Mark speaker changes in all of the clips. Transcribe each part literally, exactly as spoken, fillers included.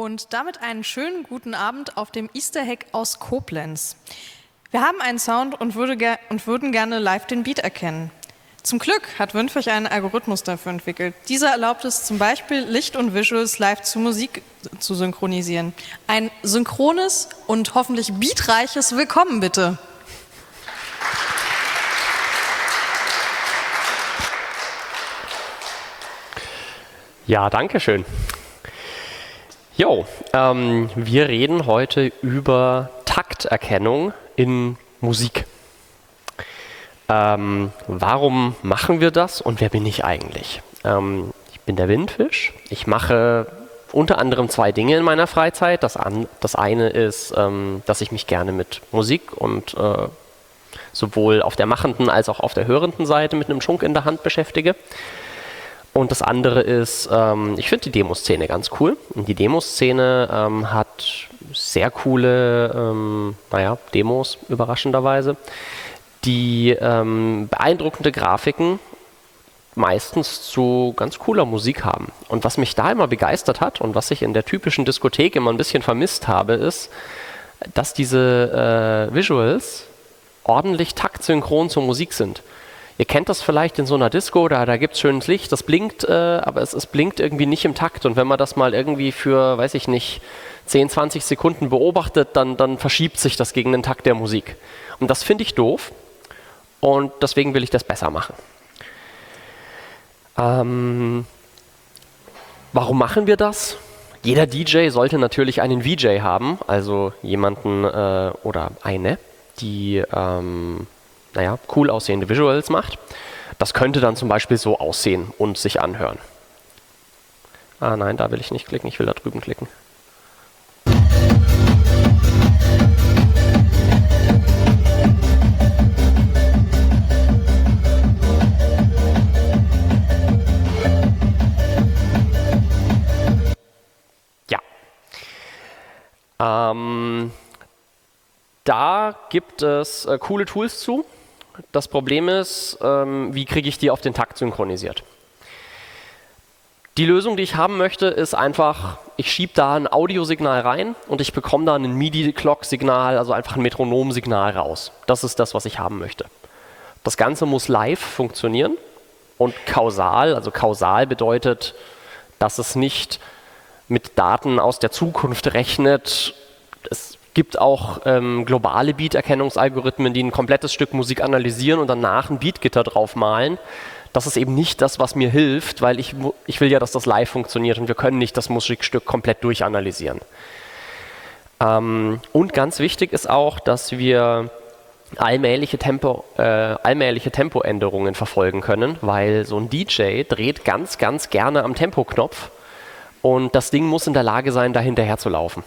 Speaker 1: Und damit einen schönen guten Abend auf dem Easter Hack aus Koblenz. Wir haben einen Sound und, würde ger und würden gerne live den Beat erkennen. Zum Glück hat Windfisch einen Algorithmus dafür entwickelt. Dieser erlaubt es zum Beispiel, Licht und Visuals live zu Musik zu synchronisieren. Ein synchrones und hoffentlich beatreiches Willkommen bitte.
Speaker 2: Ja, danke schön. Jo, ähm, wir reden heute über Takterkennung in Musik. Ähm, warum machen wir das und wer bin ich eigentlich? Ähm, ich bin der Windfisch. Ich mache unter anderem zwei Dinge in meiner Freizeit. Das, an, das eine ist, ähm, dass ich mich gerne mit Musik und äh, sowohl auf der machenden als auch auf der hörenden Seite mit einem Schunk in der Hand beschäftige. Und das andere ist, ähm, ich finde die Demoszene ganz cool. Und die Demoszene ähm, hat sehr coole, ähm, naja, Demos, überraschenderweise, die ähm, beeindruckende Grafiken meistens zu ganz cooler Musik haben. Und was mich da immer begeistert hat und was ich in der typischen Diskothek immer ein bisschen vermisst habe, ist, dass diese äh, Visuals ordentlich taktsynchron zur Musik sind. Ihr kennt das vielleicht in so einer Disco, da, da gibt es schönes Licht, das blinkt, äh, aber es, es blinkt irgendwie nicht im Takt. Und wenn man das mal irgendwie für, weiß ich nicht, zehn, zwanzig Sekunden beobachtet, dann, dann verschiebt sich das gegen den Takt der Musik. Und das finde ich doof und deswegen will ich das besser machen. Ähm, warum machen wir das? Jeder D J sollte natürlich einen V J haben, also jemanden äh, oder eine, die ähm, naja, cool aussehende Visuals macht. Das könnte dann zum Beispiel so aussehen und sich anhören. Ah nein, da will ich nicht klicken, ich will da drüben klicken. Ja. Ähm, da gibt es äh, coole Tools zu. Das Problem ist, ähm, wie kriege ich die auf den Takt synchronisiert? Die Lösung, die ich haben möchte, ist einfach, ich schiebe da ein Audiosignal rein und ich bekomme da ein MIDI-Clock-Signal, also einfach ein Metronom-Signal raus. Das ist das, was ich haben möchte. Das Ganze muss live funktionieren und kausal, also kausal bedeutet, dass es nicht mit Daten aus der Zukunft rechnet. Es gibt auch ähm, globale Beat-Erkennungsalgorithmen, die ein komplettes Stück Musik analysieren und danach ein Beatgitter drauf malen. Das ist eben nicht das, was mir hilft, weil ich, ich will ja, dass das live funktioniert und wir können nicht das Musikstück komplett durchanalysieren. Ähm, und ganz wichtig ist auch, dass wir allmähliche, Tempo, äh, allmähliche Tempoänderungen verfolgen können, weil so ein D J dreht ganz, ganz gerne am Tempoknopf und das Ding muss in der Lage sein, da hinterher zu laufen.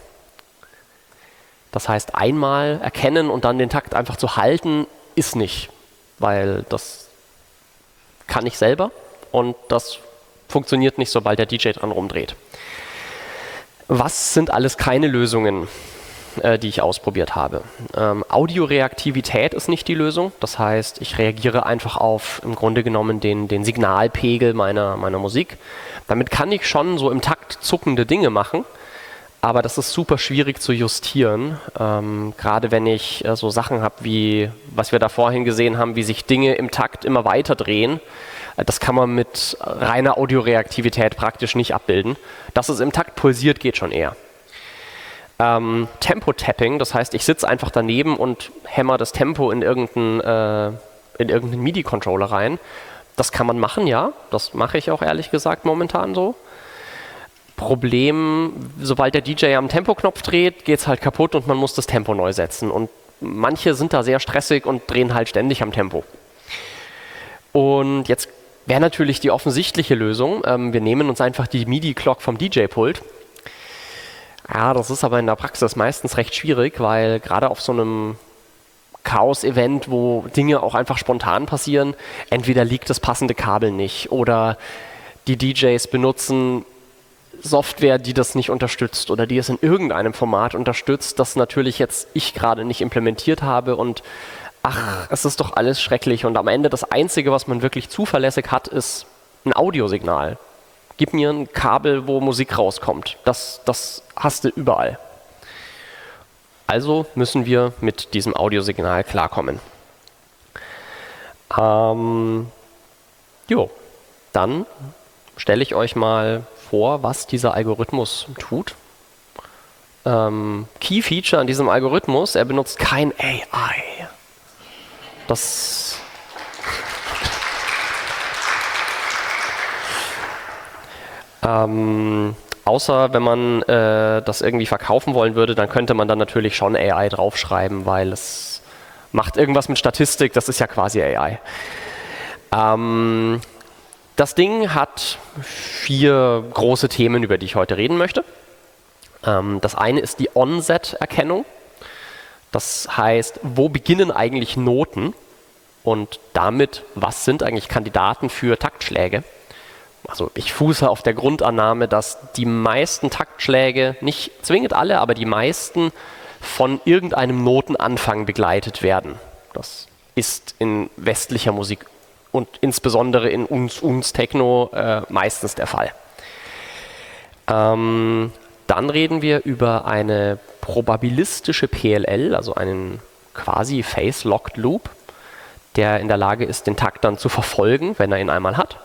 Speaker 2: Das heißt, einmal erkennen und dann den Takt einfach zu halten, ist nicht, weil das kann ich selber und das funktioniert nicht, sobald der D J dran rumdreht. Was sind alles keine Lösungen, äh, die ich ausprobiert habe? Ähm, Audioreaktivität ist nicht die Lösung, das heißt, ich reagiere einfach auf im Grunde genommen den, den Signalpegel meiner, meiner Musik. Damit kann ich schon so im Takt zuckende Dinge machen, aber das ist super schwierig zu justieren, ähm, gerade wenn ich äh, so Sachen habe wie, was wir da vorhin gesehen haben, wie sich Dinge im Takt immer weiter drehen. Äh, das kann man mit reiner Audioreaktivität praktisch nicht abbilden. Dass es im Takt pulsiert, geht schon eher. Ähm, Tempo-Tapping, das heißt, ich sitze einfach daneben und hämmer das Tempo in irgendeinen, äh, in irgendeinen MIDI-Controller rein. Das kann man machen, ja. Das mache ich auch ehrlich gesagt momentan so. Problem, sobald der D J am Tempoknopf dreht, geht es halt kaputt und man muss das Tempo neu setzen. Und manche sind da sehr stressig und drehen halt ständig am Tempo. Und jetzt wäre natürlich die offensichtliche Lösung, ähm, wir nehmen uns einfach die MIDI-Clock vom D J-Pult. Ja, das ist aber in der Praxis meistens recht schwierig, weil gerade auf so einem Chaos-Event, wo Dinge auch einfach spontan passieren, entweder liegt das passende Kabel nicht oder die D Js benutzen Software, die das nicht unterstützt oder die es in irgendeinem Format unterstützt, das natürlich jetzt ich gerade nicht implementiert habe und ach, es ist doch alles schrecklich und am Ende das Einzige, was man wirklich zuverlässig hat, ist ein Audiosignal. Gib mir ein Kabel, wo Musik rauskommt. Das, das hast du überall. Also müssen wir mit diesem Audiosignal klarkommen. Ähm, jo, dann stelle ich euch mal vor, was dieser Algorithmus tut. Ähm, Key Feature an diesem Algorithmus, er benutzt kein A I. Das ähm, außer wenn man äh, das irgendwie verkaufen wollen würde, dann könnte man dann natürlich schon A I draufschreiben, weil es macht irgendwas mit Statistik, das ist ja quasi A I. Ähm, das Ding hat vier große Themen, über die ich heute reden möchte. Ähm, das eine ist die Onset-Erkennung. Das heißt, wo beginnen eigentlich Noten und damit, was sind eigentlich Kandidaten für Taktschläge? Also ich fuße auf der Grundannahme, dass die meisten Taktschläge, nicht zwingend alle, aber die meisten von irgendeinem Notenanfang begleitet werden. Das ist in westlicher Musik und insbesondere in uns, uns Techno äh, meistens der Fall. Ähm, dann reden wir über eine probabilistische P L L, also einen quasi Phase-Locked Loop, der in der Lage ist, den Takt dann zu verfolgen, wenn er ihn einmal hat.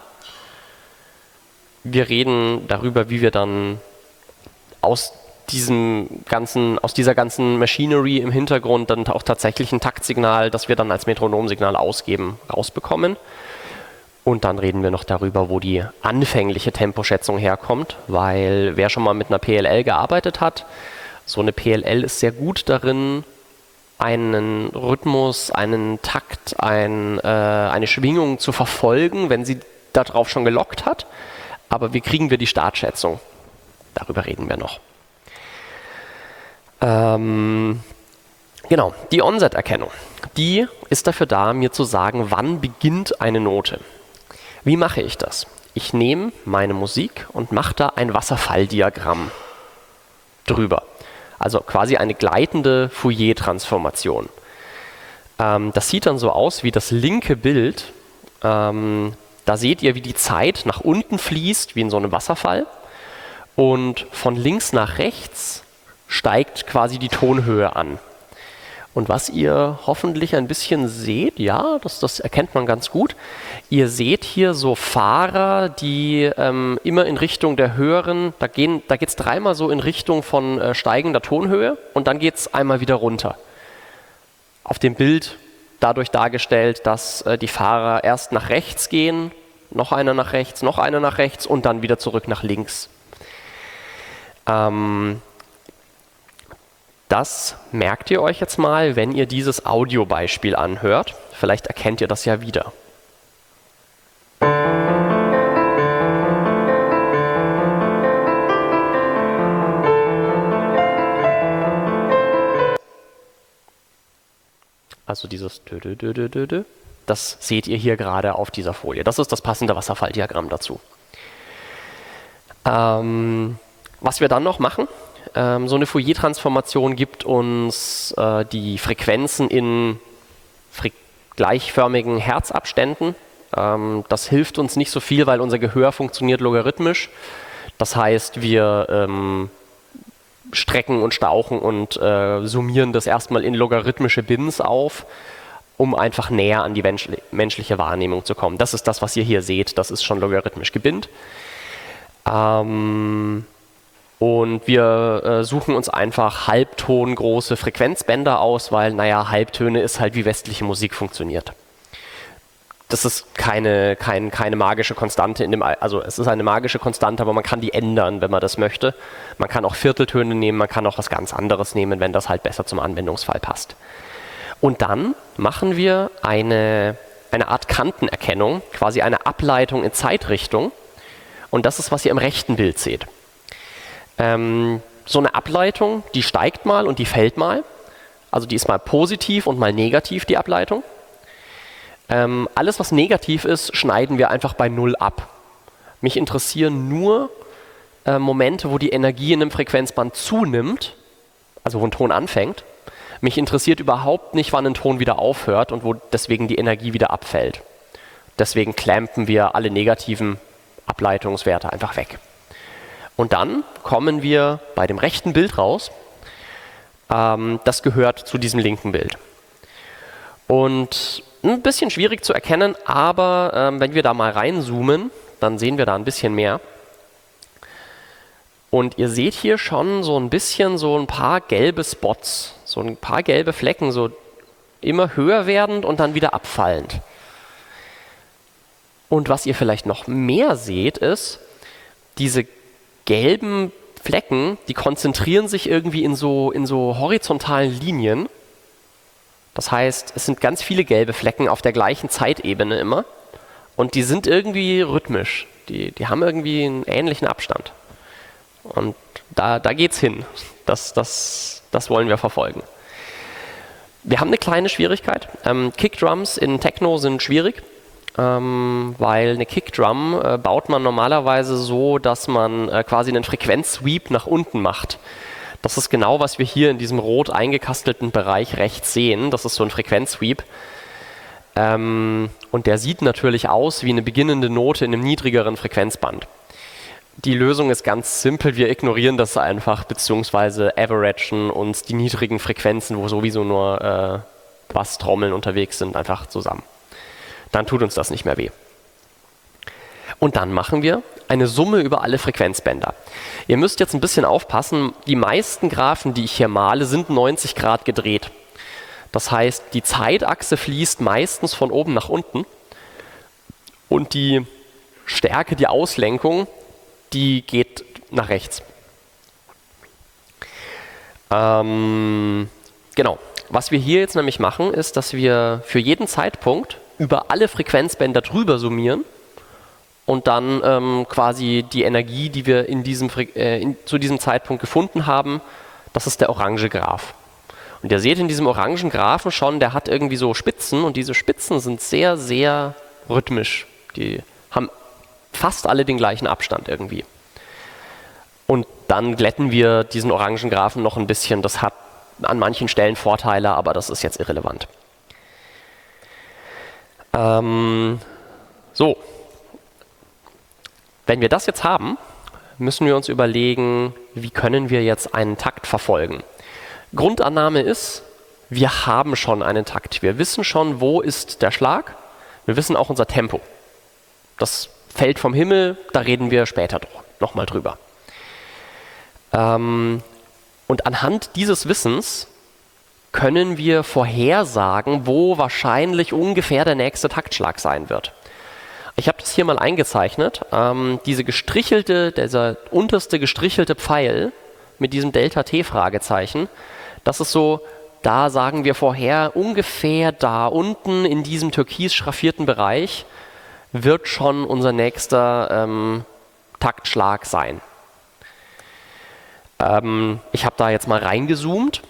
Speaker 2: Wir reden darüber, wie wir dann aus diesem ganzen, aus dieser ganzen Machinery im Hintergrund dann auch tatsächlich ein Taktsignal, das wir dann als Metronomsignal ausgeben, rausbekommen. Und dann reden wir noch darüber, wo die anfängliche Temposchätzung herkommt, weil wer schon mal mit einer P L L gearbeitet hat, so eine P L L ist sehr gut darin, einen Rhythmus, einen Takt, ein, äh, eine Schwingung zu verfolgen, wenn sie darauf schon gelockt hat. Aber wie kriegen wir die Startschätzung? Darüber reden wir noch. Ähm, genau, die Onset-Erkennung. Die ist dafür da, mir zu sagen, wann beginnt eine Note. Wie mache ich das? Ich nehme meine Musik und mache da ein Wasserfalldiagramm drüber. Also quasi eine gleitende Fourier-Transformation. Ähm, das sieht dann so aus wie das linke Bild. Ähm, Da seht ihr, wie die Zeit nach unten fließt, wie in so einem Wasserfall. Und von links nach rechts steigt quasi die Tonhöhe an. Und was ihr hoffentlich ein bisschen seht, ja, das, das erkennt man ganz gut, ihr seht hier so Fahrer, die ähm, immer in Richtung der höheren, da, gehen, da geht es dreimal so in Richtung von äh, steigender Tonhöhe und dann geht es einmal wieder runter. Auf dem Bild dadurch dargestellt, dass äh, die Fahrer erst nach rechts gehen, noch einer nach rechts, noch einer nach rechts und dann wieder zurück nach links. Ähm, das merkt ihr euch jetzt mal, wenn ihr dieses Audiobeispiel anhört. Vielleicht erkennt ihr das ja wieder. Also dieses Dö, Dö, Dö, Dö, Dö, Dö, das seht ihr hier gerade auf dieser Folie. Das ist das passende Wasserfalldiagramm dazu. Ähm, was wir dann noch machen, ähm, so eine Fourier-Transformation gibt uns äh, die Frequenzen in fre- gleichförmigen Herzabständen. Ähm, das hilft uns nicht so viel, weil unser Gehör funktioniert logarithmisch. Das heißt, wir ähm, strecken und stauchen und äh, summieren das erstmal in logarithmische Bins auf, um einfach näher an die menschli- menschliche Wahrnehmung zu kommen. Das ist das, was ihr hier seht, das ist schon logarithmisch gebinnt. Ähm, und wir äh, suchen uns einfach halbtongroße Frequenzbänder aus, weil, naja, Halbtöne ist halt, wie westliche Musik funktioniert. Das ist keine, kein, keine magische Konstante in dem, also es ist eine magische Konstante, aber man kann die ändern, wenn man das möchte. Man kann auch Vierteltöne nehmen, man kann auch was ganz anderes nehmen, wenn das halt besser zum Anwendungsfall passt. Und dann machen wir eine, eine Art Kantenerkennung, quasi eine Ableitung in Zeitrichtung. Und das ist, was ihr im rechten Bild seht. Ähm, so eine Ableitung, die steigt mal und die fällt mal. Also die ist mal positiv und mal negativ, die Ableitung. Ähm, alles, was negativ ist, schneiden wir einfach bei Null ab. Mich interessieren nur äh, Momente, wo die Energie in einem Frequenzband zunimmt, also wo ein Ton anfängt. Mich interessiert überhaupt nicht, wann ein Ton wieder aufhört und wo deswegen die Energie wieder abfällt. Deswegen clampen wir alle negativen Ableitungswerte einfach weg. Und dann kommen wir bei dem rechten Bild raus. Ähm, das gehört zu diesem linken Bild. Und ein bisschen schwierig zu erkennen, aber ähm, wenn wir da mal reinzoomen, dann sehen wir da ein bisschen mehr. Und ihr seht hier schon so ein bisschen so ein paar gelbe Spots, so ein paar gelbe Flecken, so immer höher werdend und dann wieder abfallend. Und was ihr vielleicht noch mehr seht, ist, diese gelben Flecken, die konzentrieren sich irgendwie in so, in so horizontalen Linien. Das heißt, es sind ganz viele gelbe Flecken auf der gleichen Zeitebene immer. Und die sind irgendwie rhythmisch. Die, die haben irgendwie einen ähnlichen Abstand. Und da, da geht's hin. Das, das, das wollen wir verfolgen. Wir haben eine kleine Schwierigkeit. Ähm, Kickdrums in Techno sind schwierig, ähm, weil eine Kickdrum äh, baut man normalerweise so, dass man äh, quasi einen Frequenzsweep nach unten macht. Das ist genau, was wir hier in diesem rot eingekastelten Bereich rechts sehen. Das ist so ein Frequenzsweep. Ähm, und der sieht natürlich aus wie eine beginnende Note in einem niedrigeren Frequenzband. Die Lösung ist ganz simpel, wir ignorieren das einfach, beziehungsweise averagen uns die niedrigen Frequenzen, wo sowieso nur äh, Basstrommeln unterwegs sind, einfach zusammen. Dann tut uns das nicht mehr weh. Und dann machen wir eine Summe über alle Frequenzbänder. Ihr müsst jetzt ein bisschen aufpassen, die meisten Graphen, die ich hier male, sind neunzig Grad gedreht. Das heißt, die Zeitachse fließt meistens von oben nach unten und die Stärke, die Auslenkung, die geht nach rechts. Ähm, genau. Was wir hier jetzt nämlich machen, ist, dass wir für jeden Zeitpunkt über alle Frequenzbänder drüber summieren und dann ähm, quasi die Energie, die wir in diesem, äh, in, zu diesem Zeitpunkt gefunden haben, das ist der orange Graph. Und ihr seht in diesem orangen Graphen schon, der hat irgendwie so Spitzen und diese Spitzen sind sehr, sehr rhythmisch. Die haben fast alle den gleichen Abstand irgendwie. Und dann glätten wir diesen orangen Graphen noch ein bisschen. Das hat an manchen Stellen Vorteile, aber das ist jetzt irrelevant. Ähm, so. Wenn wir das jetzt haben, müssen wir uns überlegen, wie können wir jetzt einen Takt verfolgen. Grundannahme ist, wir haben schon einen Takt. Wir wissen schon, wo ist der Schlag. Wir wissen auch unser Tempo. Das fällt vom Himmel, da reden wir später nochmal drüber. Ähm, und anhand dieses Wissens können wir vorhersagen, wo wahrscheinlich ungefähr der nächste Taktschlag sein wird. Ich habe das hier mal eingezeichnet. Ähm, diese gestrichelte, dieser unterste gestrichelte Pfeil mit diesem Delta-T-Fragezeichen, das ist so, da sagen wir vorher, ungefähr da unten in diesem türkis schraffierten Bereich wird schon unser nächster ähm, Taktschlag sein. Ähm, ich habe da jetzt mal reingezoomt.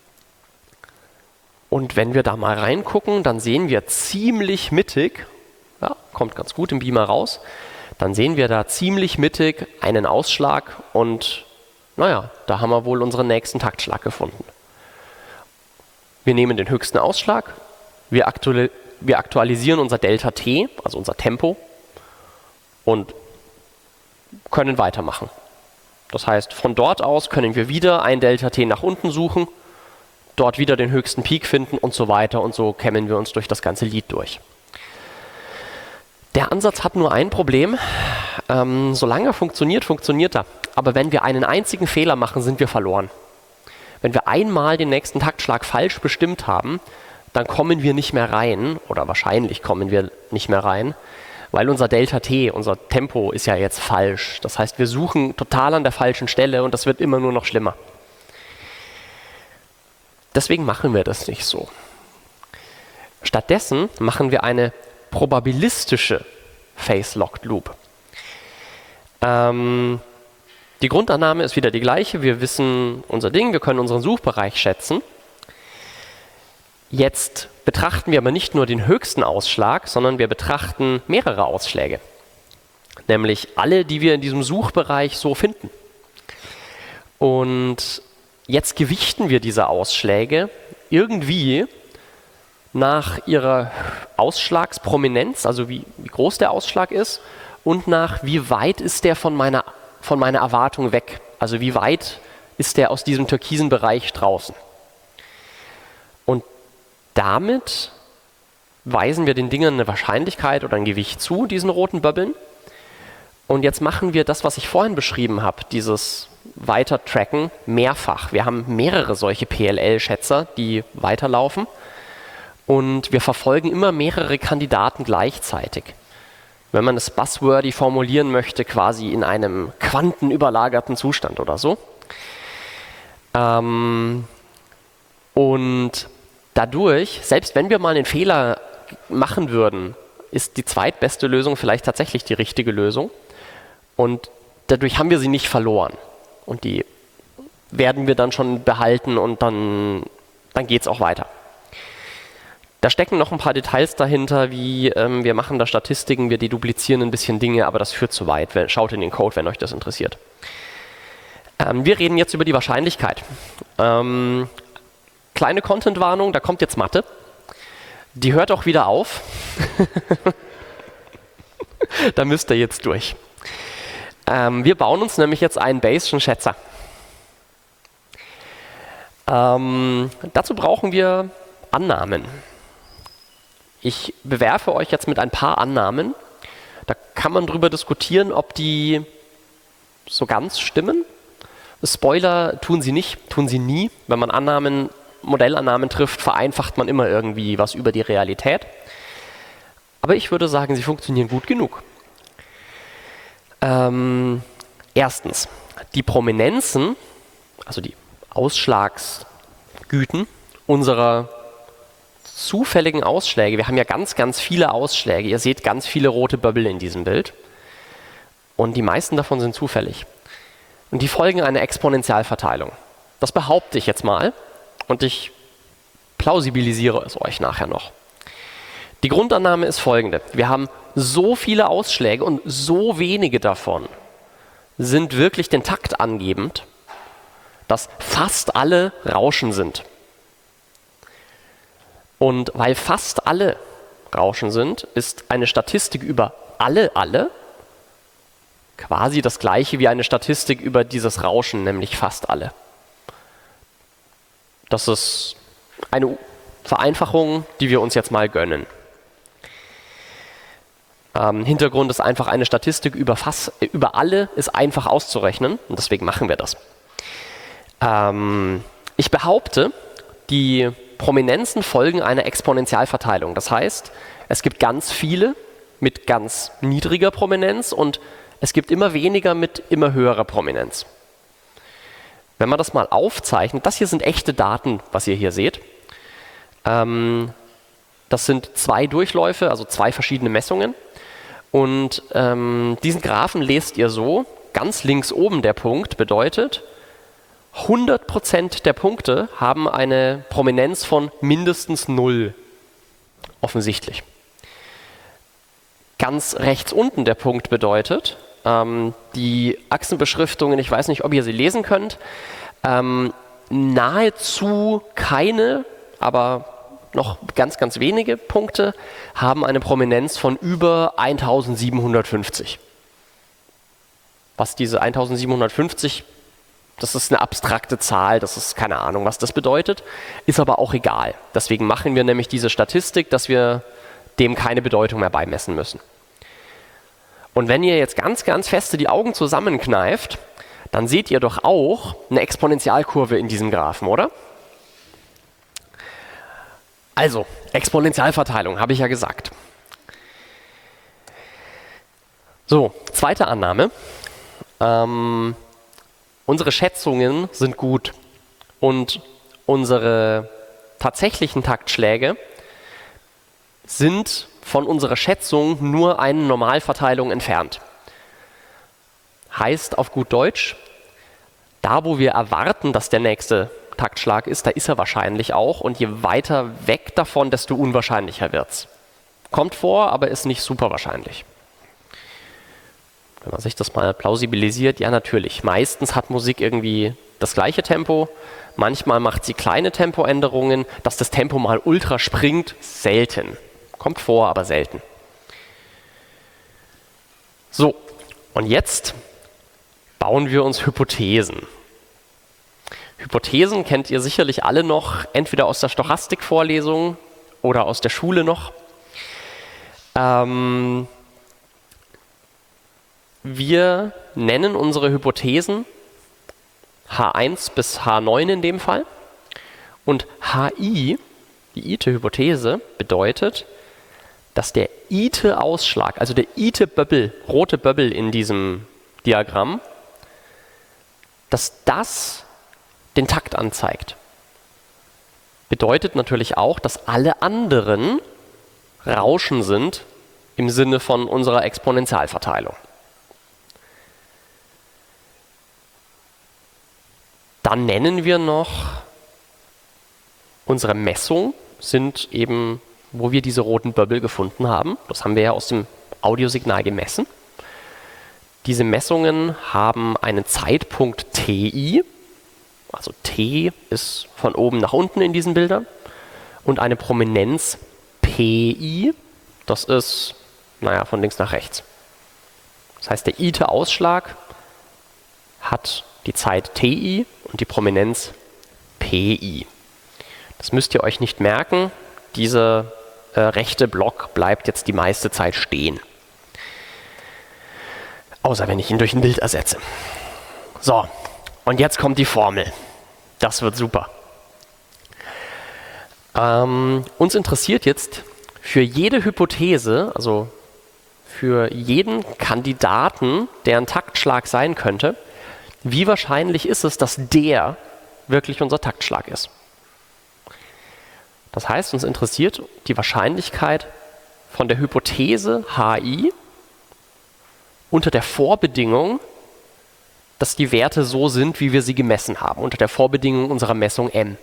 Speaker 2: Und wenn wir da mal reingucken, dann sehen wir ziemlich mittig, ja, kommt ganz gut im Beamer raus, dann sehen wir da ziemlich mittig einen Ausschlag und naja, da haben wir wohl unseren nächsten Taktschlag gefunden. Wir nehmen den höchsten Ausschlag, wir, aktuali- wir aktualisieren unser Delta T, also unser Tempo und können weitermachen. Das heißt, von dort aus können wir wieder ein Delta T nach unten suchen, dort wieder den höchsten Peak finden und so weiter und so kämmen wir uns durch das ganze Lied durch. Der Ansatz hat nur ein Problem, ähm, solange er funktioniert, funktioniert er. Aber wenn wir einen einzigen Fehler machen, sind wir verloren. Wenn wir einmal den nächsten Taktschlag falsch bestimmt haben, dann kommen wir nicht mehr rein, oder wahrscheinlich kommen wir nicht mehr rein, weil unser Delta T, unser Tempo ist ja jetzt falsch. Das heißt, wir suchen total an der falschen Stelle und das wird immer nur noch schlimmer. Deswegen machen wir das nicht so. Stattdessen machen wir eine probabilistische Phase-Locked Loop. Ähm, die Grundannahme ist wieder die gleiche. Wir wissen unser Ding, wir können unseren Suchbereich schätzen. Jetzt betrachten wir aber nicht nur den höchsten Ausschlag, sondern wir betrachten mehrere Ausschläge. Nämlich alle, die wir in diesem Suchbereich so finden. Und jetzt gewichten wir diese Ausschläge irgendwie nach ihrer Ausschlagsprominenz, also wie, wie groß der Ausschlag ist, und nach, wie weit ist der von meiner, von meiner Erwartung weg? Also wie weit ist der aus diesem türkisen Bereich draußen? Und damit weisen wir den Dingen eine Wahrscheinlichkeit oder ein Gewicht zu, diesen roten Böbbeln. Und jetzt machen wir das, was ich vorhin beschrieben habe, dieses Weiter-Tracken, mehrfach. Wir haben mehrere solche P L L-Schätzer, die weiterlaufen. Und wir verfolgen immer mehrere Kandidaten gleichzeitig. Wenn man es buzzwordy formulieren möchte, quasi in einem quantenüberlagerten Zustand oder so. Ähm, und dadurch, selbst wenn wir mal einen Fehler machen würden, ist die zweitbeste Lösung vielleicht tatsächlich die richtige Lösung. Und dadurch haben wir sie nicht verloren. Und die werden wir dann schon behalten und dann, dann geht es auch weiter. Da stecken noch ein paar Details dahinter, wie ähm, wir machen da Statistiken, wir deduplizieren ein bisschen Dinge, aber das führt zu weit. Schaut in den Code, wenn euch das interessiert. Ähm, wir reden jetzt über die Wahrscheinlichkeit. Ähm, kleine Content-Warnung, da kommt jetzt Mathe. Die hört auch wieder auf. Da müsst ihr jetzt durch. Ähm, wir bauen uns nämlich jetzt einen Bayes'schen Schätzer. Ähm, dazu brauchen wir Annahmen. Ich bewerfe euch jetzt mit ein paar Annahmen. Da kann man drüber diskutieren, ob die so ganz stimmen. Spoiler, tun sie nicht, tun sie nie. Wenn man Annahmen, Modellannahmen trifft, vereinfacht man immer irgendwie was über die Realität. Aber ich würde sagen, sie funktionieren gut genug. Ähm, erstens, die Prominenzen, also die Ausschlagsgüten unserer zufälligen Ausschläge, wir haben ja ganz, ganz viele Ausschläge, ihr seht ganz viele rote Böbbel in diesem Bild und die meisten davon sind zufällig. Und die folgen einer Exponentialverteilung. Das behaupte ich jetzt mal und ich plausibilisiere es euch nachher noch. Die Grundannahme ist folgende. Wir haben so viele Ausschläge und so wenige davon sind wirklich den Takt angebend, dass fast alle Rauschen sind. Und weil fast alle Rauschen sind, ist eine Statistik über alle, alle quasi das gleiche wie eine Statistik über dieses Rauschen, nämlich fast alle. Das ist eine Vereinfachung, die wir uns jetzt mal gönnen. Ähm, Hintergrund ist einfach, eine Statistik über, fast, über alle ist einfach auszurechnen und deswegen machen wir das. Ähm, ich behaupte, die Prominenzen folgen einer Exponentialverteilung. Das heißt, es gibt ganz viele mit ganz niedriger Prominenz und es gibt immer weniger mit immer höherer Prominenz. Wenn man das mal aufzeichnet, das hier sind echte Daten, was ihr hier seht. Ähm, das sind zwei Durchläufe, also zwei verschiedene Messungen. Und ähm, diesen Graphen lest ihr so, ganz links oben der Punkt bedeutet, hundert Prozent der Punkte haben eine Prominenz von mindestens null, offensichtlich. Ganz rechts unten der Punkt bedeutet, ähm, die Achsenbeschriftungen, ich weiß nicht, ob ihr sie lesen könnt, ähm, nahezu keine, aber noch ganz, ganz wenige Punkte haben eine Prominenz von über eintausendsiebenhundertfünfzig. Was diese eintausendsiebenhundertfünfzig, das ist eine abstrakte Zahl, das ist keine Ahnung, was das bedeutet, ist aber auch egal. Deswegen machen wir nämlich diese Statistik, dass wir dem keine Bedeutung mehr beimessen müssen. Und wenn ihr jetzt ganz, ganz feste die Augen zusammenkneift, dann seht ihr doch auch eine Exponentialkurve in diesem Graphen, oder? Also, Exponentialverteilung, habe ich ja gesagt. So, zweite Annahme. Ähm, unsere Schätzungen sind gut und unsere tatsächlichen Taktschläge sind von unserer Schätzung nur eine Normalverteilung entfernt. Heißt auf gut Deutsch, da wo wir erwarten, dass der nächste Taktschlag ist, da ist er wahrscheinlich auch und je weiter weg davon, desto unwahrscheinlicher wird's. Kommt vor, aber ist nicht super wahrscheinlich. Wenn man sich das mal plausibilisiert, ja natürlich. Meistens hat Musik irgendwie das gleiche Tempo, manchmal macht sie kleine Tempoänderungen, dass das Tempo mal ultra springt, selten. Kommt vor, aber selten. So, und jetzt bauen wir uns Hypothesen. Hypothesen kennt ihr sicherlich alle noch, entweder aus der Stochastik-Vorlesung oder aus der Schule noch. Ähm, wir nennen unsere Hypothesen H eins bis H neun in dem Fall. Und H I, die Ite-Hypothese, bedeutet, dass der Ite-Ausschlag, also der Ite-Bubble, rote Bubble in diesem Diagramm, dass das den Takt anzeigt. Bedeutet natürlich auch, dass alle anderen Rauschen sind im Sinne von unserer Exponentialverteilung. Dann nennen wir noch unsere Messung, sind eben, wo wir diese roten Bubble gefunden haben. Das haben wir ja aus dem Audiosignal gemessen. Diese Messungen haben einen Zeitpunkt Ti, also T ist von oben nach unten in diesen Bildern, und eine Prominenz Pi, das ist, naja, von links nach rechts. Das heißt, der Ite-Ausschlag hat die Zeit Ti und die Prominenz Pi. Das müsst ihr euch nicht merken. Dieser äh, rechte Block bleibt jetzt die meiste Zeit stehen. Außer wenn ich ihn durch ein Bild ersetze. So, und jetzt kommt die Formel. Das wird super. Ähm, uns interessiert jetzt für jede Hypothese, also für jeden Kandidaten, der ein Taktschlag sein könnte, wie wahrscheinlich ist es, dass der wirklich unser Taktschlag ist. Das heißt, uns interessiert die Wahrscheinlichkeit von der Hypothese H I unter der Vorbedingung, dass die Werte so sind, wie wir sie gemessen haben, unter der Vorbedingung unserer Messung M.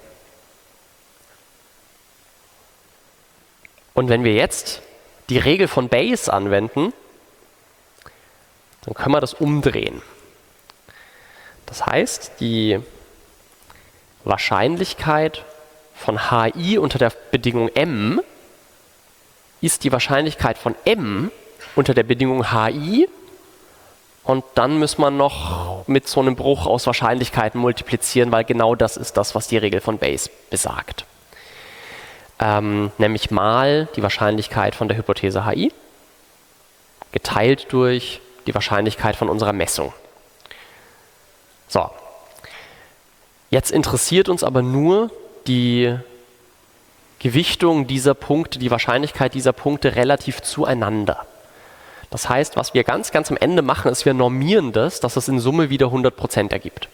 Speaker 2: Und wenn wir jetzt die Regel von Bayes anwenden, dann können wir das umdrehen. Das heißt, die Wahrscheinlichkeit von H I unter der Bedingung M ist die Wahrscheinlichkeit von M unter der Bedingung H I, und dann muss man noch mit so einem Bruch aus Wahrscheinlichkeiten multiplizieren, weil genau das ist das, was die Regel von Bayes besagt. Ähm, nämlich mal die Wahrscheinlichkeit von der Hypothese H I geteilt durch die Wahrscheinlichkeit von unserer Messung. So, jetzt interessiert uns aber nur die Gewichtung dieser Punkte, die Wahrscheinlichkeit dieser Punkte relativ zueinander. Das heißt, was wir ganz, ganz am Ende machen, ist, wir normieren das, dass es in Summe wieder hundert Prozent ergibt.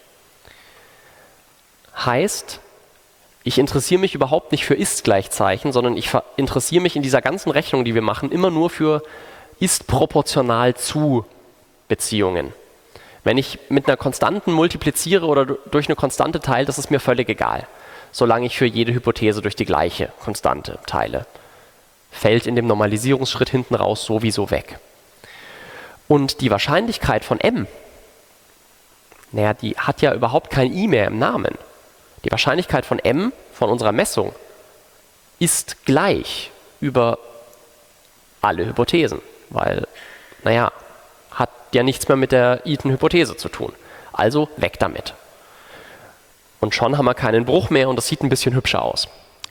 Speaker 2: Heißt, ich interessiere mich überhaupt nicht für Ist-Gleichzeichen, sondern ich interessiere mich in dieser ganzen Rechnung, die wir machen, immer nur für Ist-proportional zu Beziehungen. Wenn ich mit einer Konstanten multipliziere oder durch eine Konstante teile, das ist mir völlig egal, solange ich für jede Hypothese durch die gleiche Konstante teile. Fällt in dem Normalisierungsschritt hinten raus sowieso weg. Und die Wahrscheinlichkeit von M, naja, die hat ja überhaupt kein I mehr im Namen. Die Wahrscheinlichkeit von M, von unserer Messung, ist gleich über alle Hypothesen, weil, naja, hat ja nichts mehr mit der Iten-Hypothese zu tun. Also weg damit. Und schon haben wir keinen Bruch mehr und das sieht ein bisschen hübscher aus.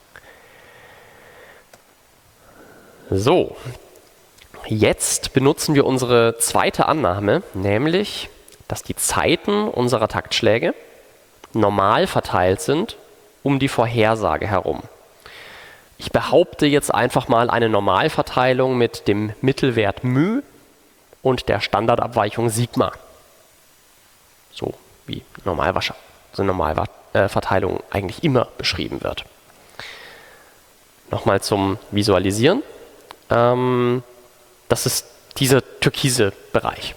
Speaker 2: So, jetzt benutzen wir unsere zweite Annahme, nämlich, dass die Zeiten unserer Taktschläge normal verteilt sind um die Vorhersage herum. Ich behaupte jetzt einfach mal eine Normalverteilung mit dem Mittelwert μ und der Standardabweichung Sigma. So wie Normalwahrscheinlichkeit. So eine Normalverteilung eigentlich immer beschrieben wird. Nochmal zum Visualisieren. Ähm, das ist dieser türkise Bereich.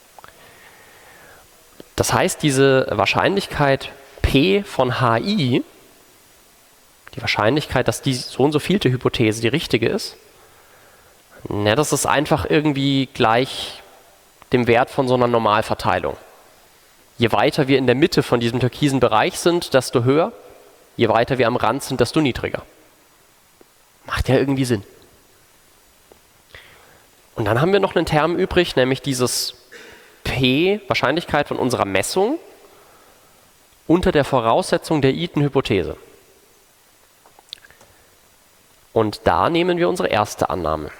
Speaker 2: Das heißt, diese Wahrscheinlichkeit P von H I, die Wahrscheinlichkeit, dass die so und so vielte Hypothese die richtige ist, na, das ist einfach irgendwie gleich dem Wert von so einer Normalverteilung. Je weiter wir in der Mitte von diesem türkisen Bereich sind, desto höher. Je weiter wir am Rand sind, desto niedriger. Macht ja irgendwie Sinn. Und dann haben wir noch einen Term übrig, nämlich dieses P, Wahrscheinlichkeit von unserer Messung, unter der Voraussetzung der Eaton-Hypothese. Und da nehmen wir unsere erste Annahme.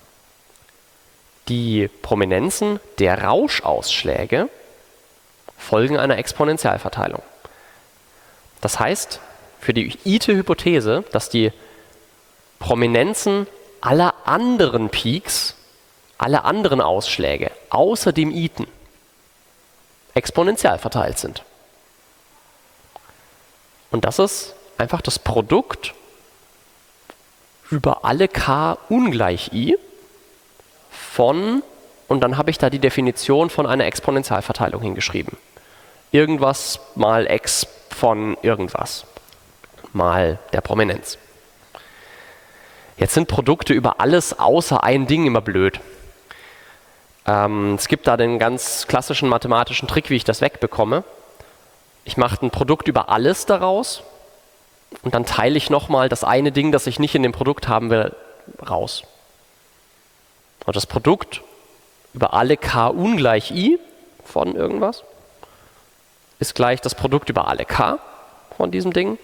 Speaker 2: Die Prominenzen der Rauschausschläge folgen einer Exponentialverteilung. Das heißt, für die Eaton-Hypothese, dass die Prominenzen aller anderen Peaks, alle anderen Ausschläge, außer dem Eaton, exponentiell verteilt sind. Und das ist einfach das Produkt über alle k ungleich i von, und dann habe ich da die Definition von einer Exponentialverteilung hingeschrieben. Irgendwas mal x von irgendwas mal der Prominenz. Jetzt sind Produkte über alles außer ein Ding immer blöd. Ähm, es gibt da den ganz klassischen mathematischen Trick, wie ich das wegbekomme. Ich mache ein Produkt über alles daraus und dann teile ich nochmal das eine Ding, das ich nicht in dem Produkt haben will, raus. Und das Produkt über alle k ungleich i von irgendwas ist gleich das Produkt über alle k von diesem Ding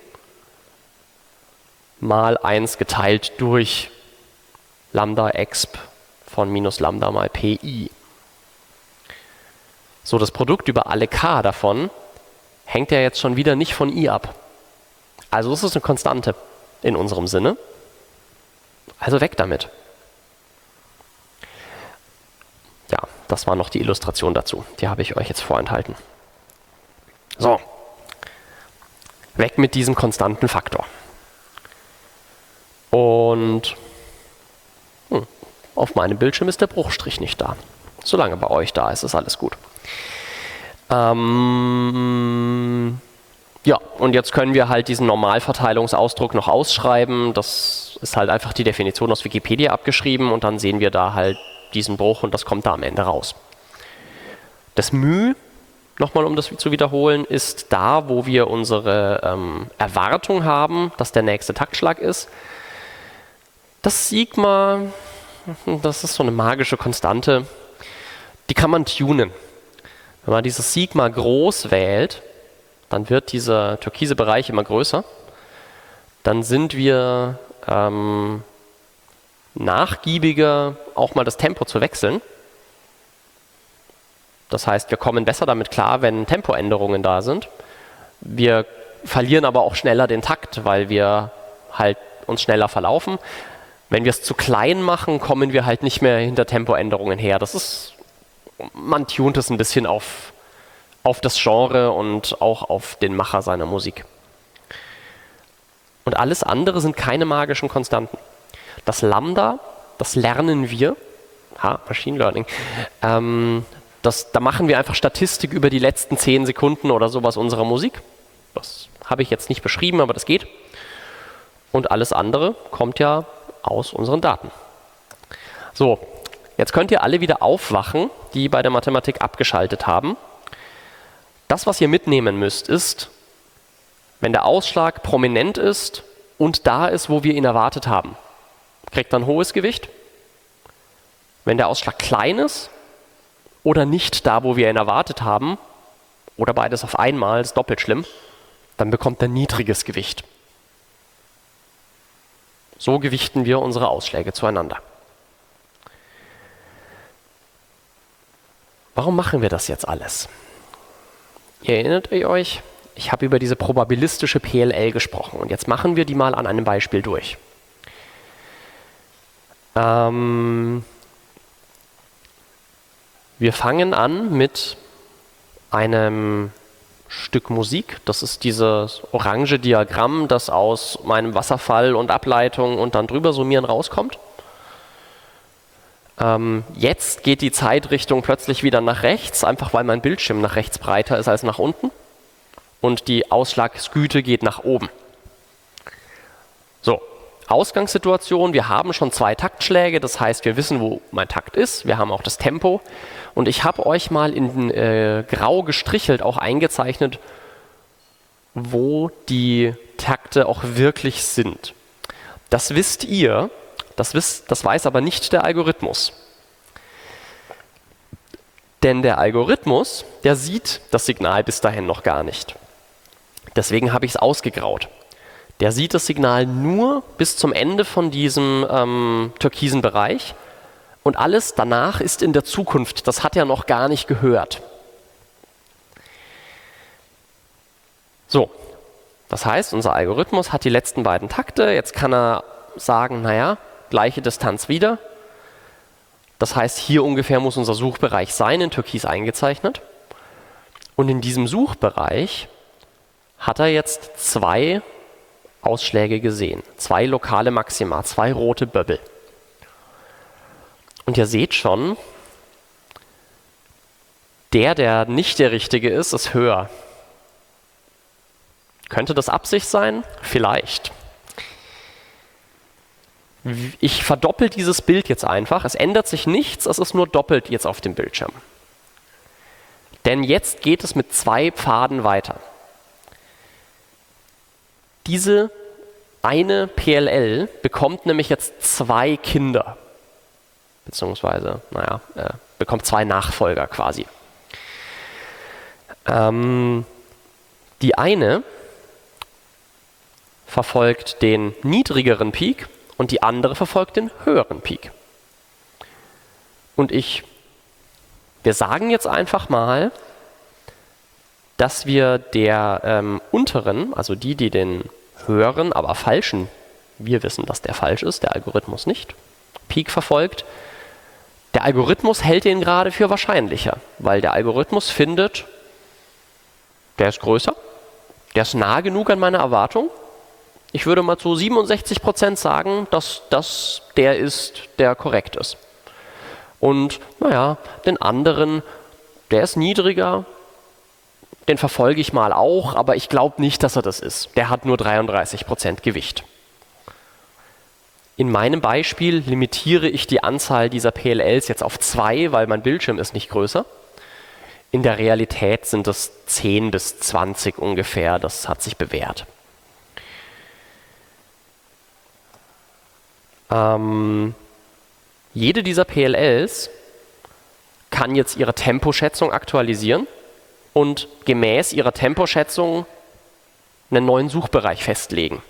Speaker 2: mal eins geteilt durch Lambda exp von minus Lambda mal pi. So, das Produkt über alle k davon hängt ja jetzt schon wieder nicht von i ab. Also es ist eine Konstante in unserem Sinne. Also weg damit. Ja, das war noch die Illustration dazu. Die habe ich euch jetzt vorenthalten. So, weg mit diesem konstanten Faktor. Und hm, auf meinem Bildschirm ist der Bruchstrich nicht da. Solange bei euch da ist, ist alles gut. Ähm, ja, und jetzt können wir halt diesen Normalverteilungsausdruck noch ausschreiben. Das ist halt einfach die Definition aus Wikipedia abgeschrieben und dann sehen wir da halt diesen Bruch und das kommt da am Ende raus. Das μ, nochmal um das zu wiederholen, ist da, wo wir unsere ähm, Erwartung haben, dass der nächste Taktschlag ist. Das Sigma, das ist so eine magische Konstante, die kann man tunen. Wenn man dieses Sigma groß wählt, dann wird dieser türkise Bereich immer größer. Dann sind wir ähm, nachgiebiger, auch mal das Tempo zu wechseln. Das heißt, wir kommen besser damit klar, wenn Tempoänderungen da sind. Wir verlieren aber auch schneller den Takt, weil wir halt uns schneller verlaufen. Wenn wir es zu klein machen, kommen wir halt nicht mehr hinter Tempoänderungen her. Das ist, man tunt es ein bisschen auf, auf das Genre und auch auf den Macher seiner Musik. Und alles andere sind keine magischen Konstanten. Das Lambda, das lernen wir, ha, Machine Learning, ähm, das, da machen wir einfach Statistik über die letzten zehn Sekunden oder sowas unserer Musik. Das habe ich jetzt nicht beschrieben, aber das geht. Und alles andere kommt ja aus unseren Daten. So, jetzt könnt ihr alle wieder aufwachen, die bei der Mathematik abgeschaltet haben. Das, was ihr mitnehmen müsst, ist, wenn der Ausschlag prominent ist und da ist, wo wir ihn erwartet haben, kriegt er ein hohes Gewicht. Wenn der Ausschlag klein ist oder nicht da, wo wir ihn erwartet haben, oder beides auf einmal, ist doppelt schlimm, dann bekommt er niedriges Gewicht. So gewichten wir unsere Ausschläge zueinander. Warum machen wir das jetzt alles? Ihr erinnert euch, ich habe über diese probabilistische P L L gesprochen und jetzt machen wir die mal an einem Beispiel durch. Ähm, wir fangen an mit einem Stück Musik. Das ist dieses orange Diagramm, das aus meinem Wasserfall und Ableitung und dann drüber summieren rauskommt. Ähm, jetzt geht die Zeitrichtung plötzlich wieder nach rechts, einfach weil mein Bildschirm nach rechts breiter ist als nach unten. Und die Ausschlagsgüte geht nach oben. So, Ausgangssituation, wir haben schon zwei Taktschläge, das heißt, wir wissen, wo mein Takt ist, wir haben auch das Tempo. Und ich habe euch mal in äh, grau gestrichelt auch eingezeichnet, wo die Takte auch wirklich sind. Das wisst ihr, das, wisst, das weiß aber nicht der Algorithmus. Denn der Algorithmus, der sieht das Signal bis dahin noch gar nicht. Deswegen habe ich es ausgegraut. Der sieht das Signal nur bis zum Ende von diesem ähm, türkisen Bereich und alles danach ist in der Zukunft. Das hat er noch gar nicht gehört. So, das heißt, unser Algorithmus hat die letzten beiden Takte. Jetzt kann er sagen, naja, gleiche Distanz wieder. Das heißt, hier ungefähr muss unser Suchbereich sein, in Türkis eingezeichnet. Und in diesem Suchbereich hat er jetzt zwei Ausschläge gesehen. Zwei lokale Maxima, zwei rote Böbbel. Und ihr seht schon, der, der nicht der richtige ist, ist höher. Könnte das Absicht sein? Vielleicht. Ich verdoppel dieses Bild jetzt einfach. Es ändert sich nichts, es ist nur doppelt jetzt auf dem Bildschirm. Denn jetzt geht es mit zwei Pfaden weiter. Diese eine P L L bekommt nämlich jetzt zwei Kinder. Beziehungsweise, naja, äh, bekommt zwei Nachfolger quasi. Ähm, die eine verfolgt den niedrigeren Peak und die andere verfolgt den höheren Peak. Und ich, wir sagen jetzt einfach mal, dass wir der ähm, unteren, also die, die den höheren, aber falschen, wir wissen, dass der falsch ist, der Algorithmus nicht, Peak verfolgt. Der Algorithmus hält den gerade für wahrscheinlicher, weil der Algorithmus findet, der ist größer, der ist nah genug an meiner Erwartung. Ich würde mal zu siebenundsechzig Prozent sagen, dass das der ist, der korrekt ist. Und naja, den anderen, der ist niedriger, den verfolge ich mal auch, aber ich glaube nicht, dass er das ist. Der hat nur dreiunddreißig Prozent Gewicht. In meinem Beispiel limitiere ich die Anzahl dieser P L Ls jetzt auf zwei, weil mein Bildschirm ist nicht größer. In der Realität sind es zehn bis zwanzig ungefähr, das hat sich bewährt. Ähm, jede dieser P L Ls kann jetzt ihre Temposchätzung aktualisieren und gemäß ihrer Temposchätzung einen neuen Suchbereich festlegen.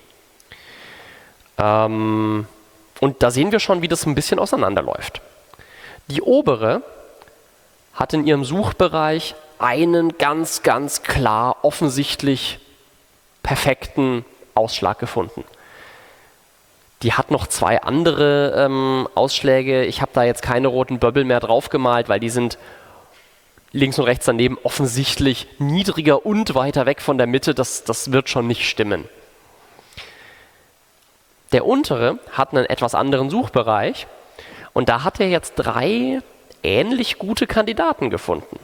Speaker 2: Ähm, und da sehen wir schon, wie das ein bisschen auseinanderläuft. Die obere hat in ihrem Suchbereich einen ganz, ganz klar, offensichtlich perfekten Ausschlag gefunden. Die hat noch zwei andere ähm, Ausschläge. Ich habe da jetzt keine roten Böbbel mehr drauf gemalt, weil die sind links und rechts daneben offensichtlich niedriger und weiter weg von der Mitte. Das, das wird schon nicht stimmen. Der untere hat einen etwas anderen Suchbereich und da hat er jetzt drei ähnlich gute Kandidaten gefunden.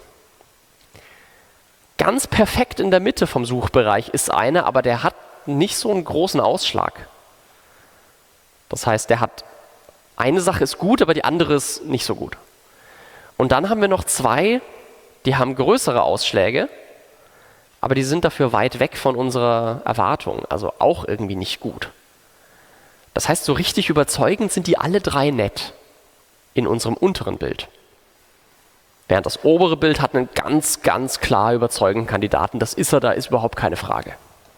Speaker 2: Ganz perfekt in der Mitte vom Suchbereich ist einer, aber der hat nicht so einen großen Ausschlag. Das heißt, der hat, eine Sache ist gut, aber die andere ist nicht so gut. Und dann haben wir noch zwei, die haben größere Ausschläge, aber die sind dafür weit weg von unserer Erwartung, also auch irgendwie nicht gut. Das heißt, so richtig überzeugend sind die alle drei nett in unserem unteren Bild. Während das obere Bild hat einen ganz, ganz klar überzeugenden Kandidaten. Das ist er, da ist überhaupt keine Frage.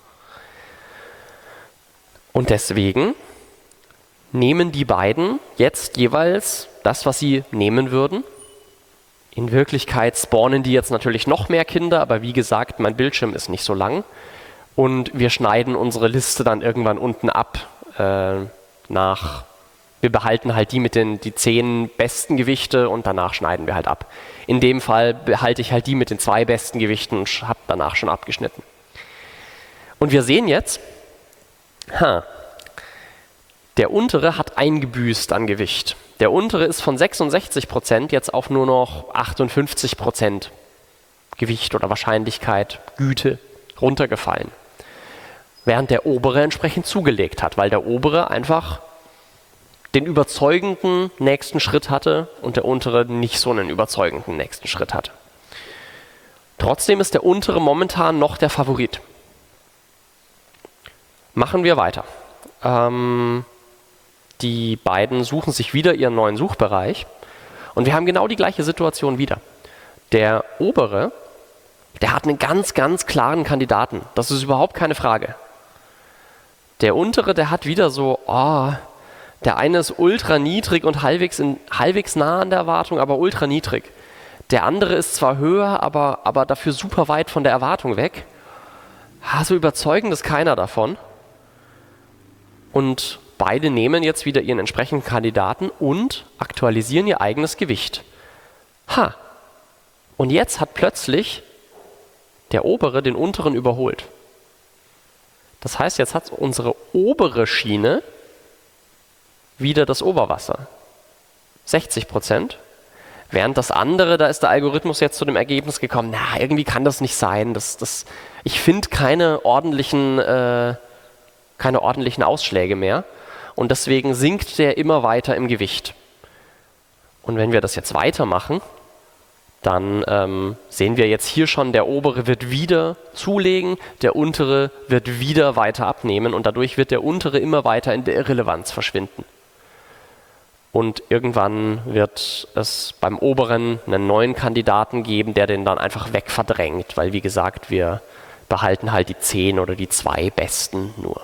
Speaker 2: Und deswegen nehmen die beiden jetzt jeweils das, was sie nehmen würden. In Wirklichkeit spawnen die jetzt natürlich noch mehr Kinder, aber wie gesagt, mein Bildschirm ist nicht so lang. Und wir schneiden unsere Liste dann irgendwann unten ab äh, nach, wir behalten halt die mit den die zehn besten Gewichte und danach schneiden wir halt ab. In dem Fall behalte ich halt die mit den zwei besten Gewichten und habe danach schon abgeschnitten. Und wir sehen jetzt, ha, der untere hat eingebüßt an Gewicht. Der untere ist von sechsundsechzig Prozent jetzt auf nur noch achtundfünfzig Prozent Gewicht oder Wahrscheinlichkeit, Güte runtergefallen. Während der obere entsprechend zugelegt hat, weil der obere einfach den überzeugenden nächsten Schritt hatte und der untere nicht so einen überzeugenden nächsten Schritt hatte. Trotzdem ist der untere momentan noch der Favorit. Machen wir weiter. Ähm, die beiden suchen sich wieder ihren neuen Suchbereich und wir haben genau die gleiche Situation wieder. Der obere, der hat einen ganz, ganz klaren Kandidaten. Das ist überhaupt keine Frage. Der untere, der hat wieder so, oh, der eine ist ultra niedrig und halbwegs, in, halbwegs nah an der Erwartung, aber ultra niedrig. Der andere ist zwar höher, aber, aber dafür super weit von der Erwartung weg. Ha, so überzeugend ist keiner davon. Und beide nehmen jetzt wieder ihren entsprechenden Kandidaten und aktualisieren ihr eigenes Gewicht. Ha! Und jetzt hat plötzlich der obere den unteren überholt. Das heißt, jetzt hat unsere obere Schiene wieder das Oberwasser. sechzig Prozent. Während das andere, da ist der Algorithmus jetzt zu dem Ergebnis gekommen, na, irgendwie kann das nicht sein. Das, das, ich finde keine ordentlichen, äh, keine ordentlichen Ausschläge mehr. Und deswegen sinkt der immer weiter im Gewicht. Und wenn wir das jetzt weitermachen, dann ähm, sehen wir jetzt hier schon, der obere wird wieder zulegen, der untere wird wieder weiter abnehmen und dadurch wird der untere immer weiter in der Irrelevanz verschwinden. Und irgendwann wird es beim oberen einen neuen Kandidaten geben, der den dann einfach wegverdrängt, weil wie gesagt, wir behalten halt die zehn oder die zwei besten nur.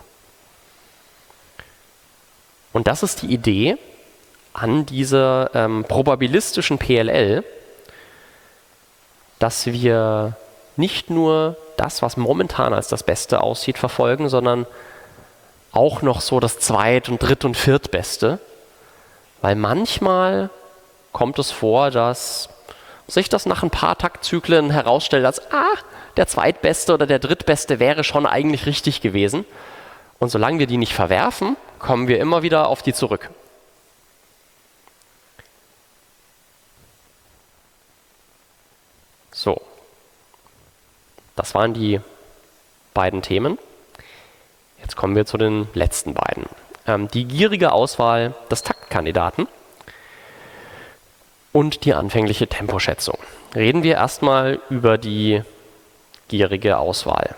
Speaker 2: Und das ist die Idee an dieser ähm, probabilistischen P L L, dass wir nicht nur das, was momentan als das Beste aussieht, verfolgen, sondern auch noch so das Zweit- und Dritt- und Viertbeste. Weil manchmal kommt es vor, dass sich das nach ein paar Taktzyklen herausstellt, als ah, der Zweitbeste oder der Drittbeste wäre schon eigentlich richtig gewesen. Und solange wir die nicht verwerfen, kommen wir immer wieder auf die zurück. So, das waren die beiden Themen. Jetzt kommen wir zu den letzten beiden. Ähm, die gierige Auswahl des Taktkandidaten und die anfängliche Temposchätzung. Reden wir erstmal über die gierige Auswahl.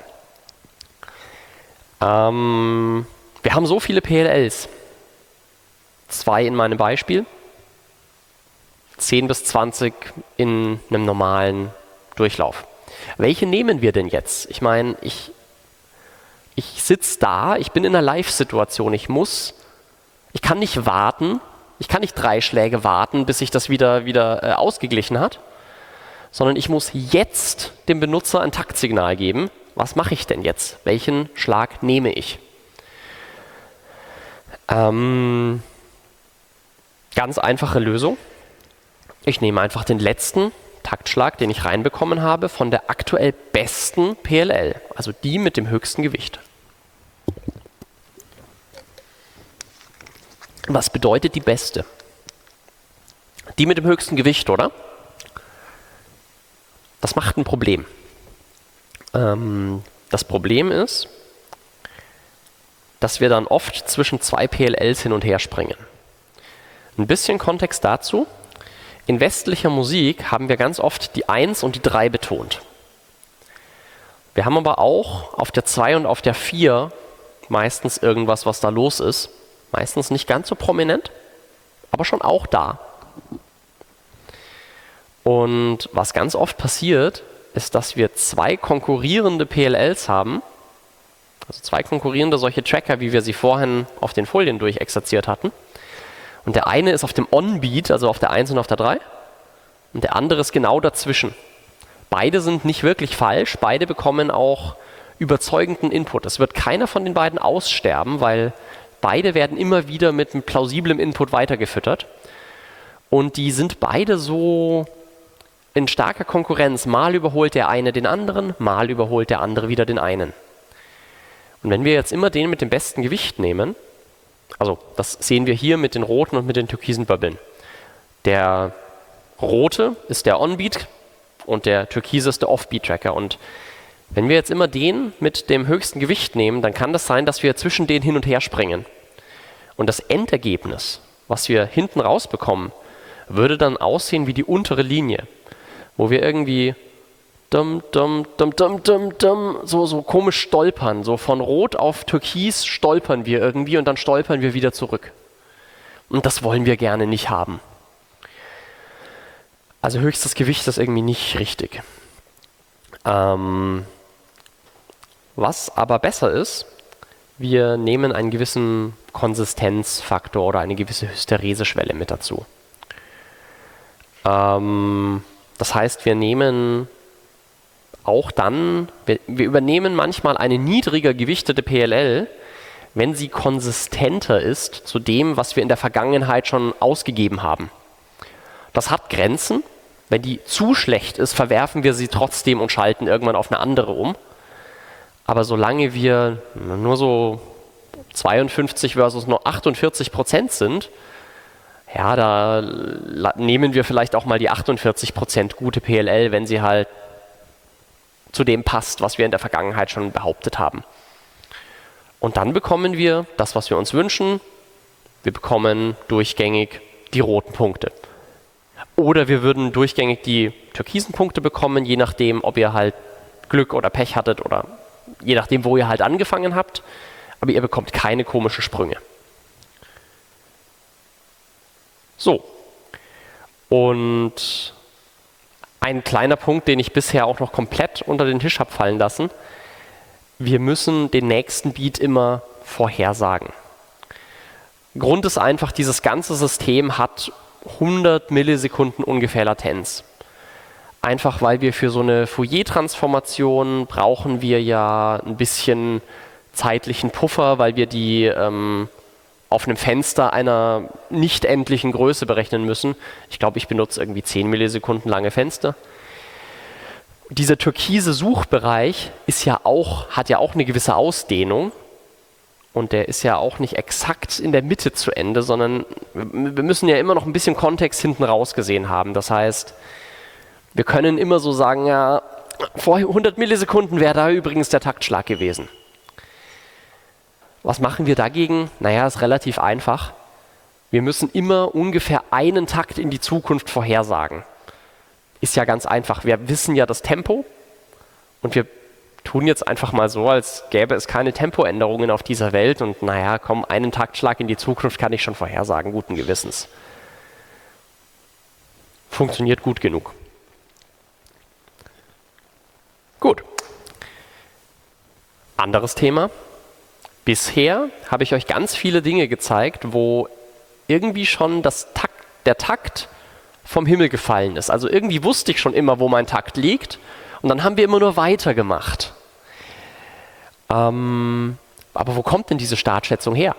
Speaker 2: Ähm, wir haben so viele P L Ls. Zwei in meinem Beispiel, zehn bis zwanzig in einem normalen Durchlauf. Welche nehmen wir denn jetzt? Ich meine, ich, ich sitze da, ich bin in einer Live-Situation, ich muss, ich kann nicht warten, ich kann nicht drei Schläge warten, bis sich das wieder, wieder äh, ausgeglichen hat, sondern ich muss jetzt dem Benutzer ein Taktsignal geben. Was mache ich denn jetzt? Welchen Schlag nehme ich? Ähm, ganz einfache Lösung. Ich nehme einfach den letzten Taktschlag, den ich reinbekommen habe, von der aktuell besten P L L, also die mit dem höchsten Gewicht. Was bedeutet die beste? Die mit dem höchsten Gewicht, oder? Das macht ein Problem. Ähm, das Problem ist, dass wir dann oft zwischen zwei P L Ls hin und her springen. Ein bisschen Kontext dazu. In westlicher Musik haben wir ganz oft die eins und die drei betont. Wir haben aber auch auf der zwei und auf der vier meistens irgendwas, was da los ist. Meistens nicht ganz so prominent, aber schon auch da. Und was ganz oft passiert, ist, dass wir zwei konkurrierende P L Ls haben, also zwei konkurrierende solche Tracker, wie wir sie vorhin auf den Folien durchexerziert hatten. Und der eine ist auf dem On-Beat, also auf der eins und auf der drei, und der andere ist genau dazwischen. Beide sind nicht wirklich falsch, beide bekommen auch überzeugenden Input. Es wird keiner von den beiden aussterben, weil beide werden immer wieder mit einem plausiblen Input weitergefüttert. Und die sind beide so in starker Konkurrenz. Mal überholt der eine den anderen, mal überholt der andere wieder den einen. Und wenn wir jetzt immer den mit dem besten Gewicht nehmen, also das sehen wir hier mit den roten und mit den türkisen Böbbeln. Der rote ist der On-Beat und der türkise ist der Off-Beat-Tracker. Und wenn wir jetzt immer den mit dem höchsten Gewicht nehmen, dann kann das sein, dass wir zwischen denen hin und her springen. Und das Endergebnis, was wir hinten rausbekommen, würde dann aussehen wie die untere Linie, wo wir irgendwie dum, dum, dum, dum, dum, dum, so, so komisch stolpern. So von Rot auf Türkis stolpern wir irgendwie und dann stolpern wir wieder zurück. Und das wollen wir gerne nicht haben. Also höchstes Gewicht ist irgendwie nicht richtig. Ähm, was aber besser ist, wir nehmen einen gewissen Konsistenzfaktor oder eine gewisse Hystereseschwelle mit dazu. Ähm, das heißt, wir nehmen auch dann, wir, wir übernehmen manchmal eine niedriger gewichtete P L L, wenn sie konsistenter ist zu dem, was wir in der Vergangenheit schon ausgegeben haben. Das hat Grenzen. Wenn die zu schlecht ist, verwerfen wir sie trotzdem und schalten irgendwann auf eine andere um. Aber solange wir nur so zweiundfünfzig versus nur achtundvierzig Prozent sind, ja, da nehmen wir vielleicht auch mal die achtundvierzig Prozent gute P L L, wenn sie halt zu dem passt, was wir in der Vergangenheit schon behauptet haben. Und dann bekommen wir das, was wir uns wünschen. Wir bekommen durchgängig die roten Punkte. Oder wir würden durchgängig die türkisen Punkte bekommen, je nachdem, ob ihr halt Glück oder Pech hattet oder je nachdem, wo ihr halt angefangen habt. Aber ihr bekommt keine komischen Sprünge. So. Und ein kleiner Punkt, den ich bisher auch noch komplett unter den Tisch habe fallen lassen. Wir müssen den nächsten Beat immer vorhersagen. Grund ist einfach, dieses ganze System hat hundert Millisekunden ungefähr Latenz. Einfach weil wir für so eine Fourier-Transformation brauchen wir ja ein bisschen zeitlichen Puffer, weil wir die ähm, auf einem Fenster einer nicht endlichen Größe berechnen müssen. Ich glaube, ich benutze irgendwie zehn Millisekunden lange Fenster. Dieser türkise Suchbereich ist ja auch, hat ja auch eine gewisse Ausdehnung. Und der ist ja auch nicht exakt in der Mitte zu Ende, sondern wir müssen ja immer noch ein bisschen Kontext hinten raus gesehen haben. Das heißt, wir können immer so sagen, ja, vor hundert Millisekunden wäre da übrigens der Taktschlag gewesen. Was machen wir dagegen? Naja, ist relativ einfach. Wir müssen immer ungefähr einen Takt in die Zukunft vorhersagen. Ist ja ganz einfach. Wir wissen ja das Tempo und wir tun jetzt einfach mal so, als gäbe es keine Tempoänderungen auf dieser Welt und naja, komm, einen Taktschlag in die Zukunft kann ich schon vorhersagen, guten Gewissens. Funktioniert gut genug. Gut. Anderes Thema. Bisher habe ich euch ganz viele Dinge gezeigt, wo irgendwie schon das Takt, der Takt vom Himmel gefallen ist. Also irgendwie wusste ich schon immer, wo mein Takt liegt. Und dann haben wir immer nur weitergemacht. Ähm, aber wo kommt denn diese Startschätzung her?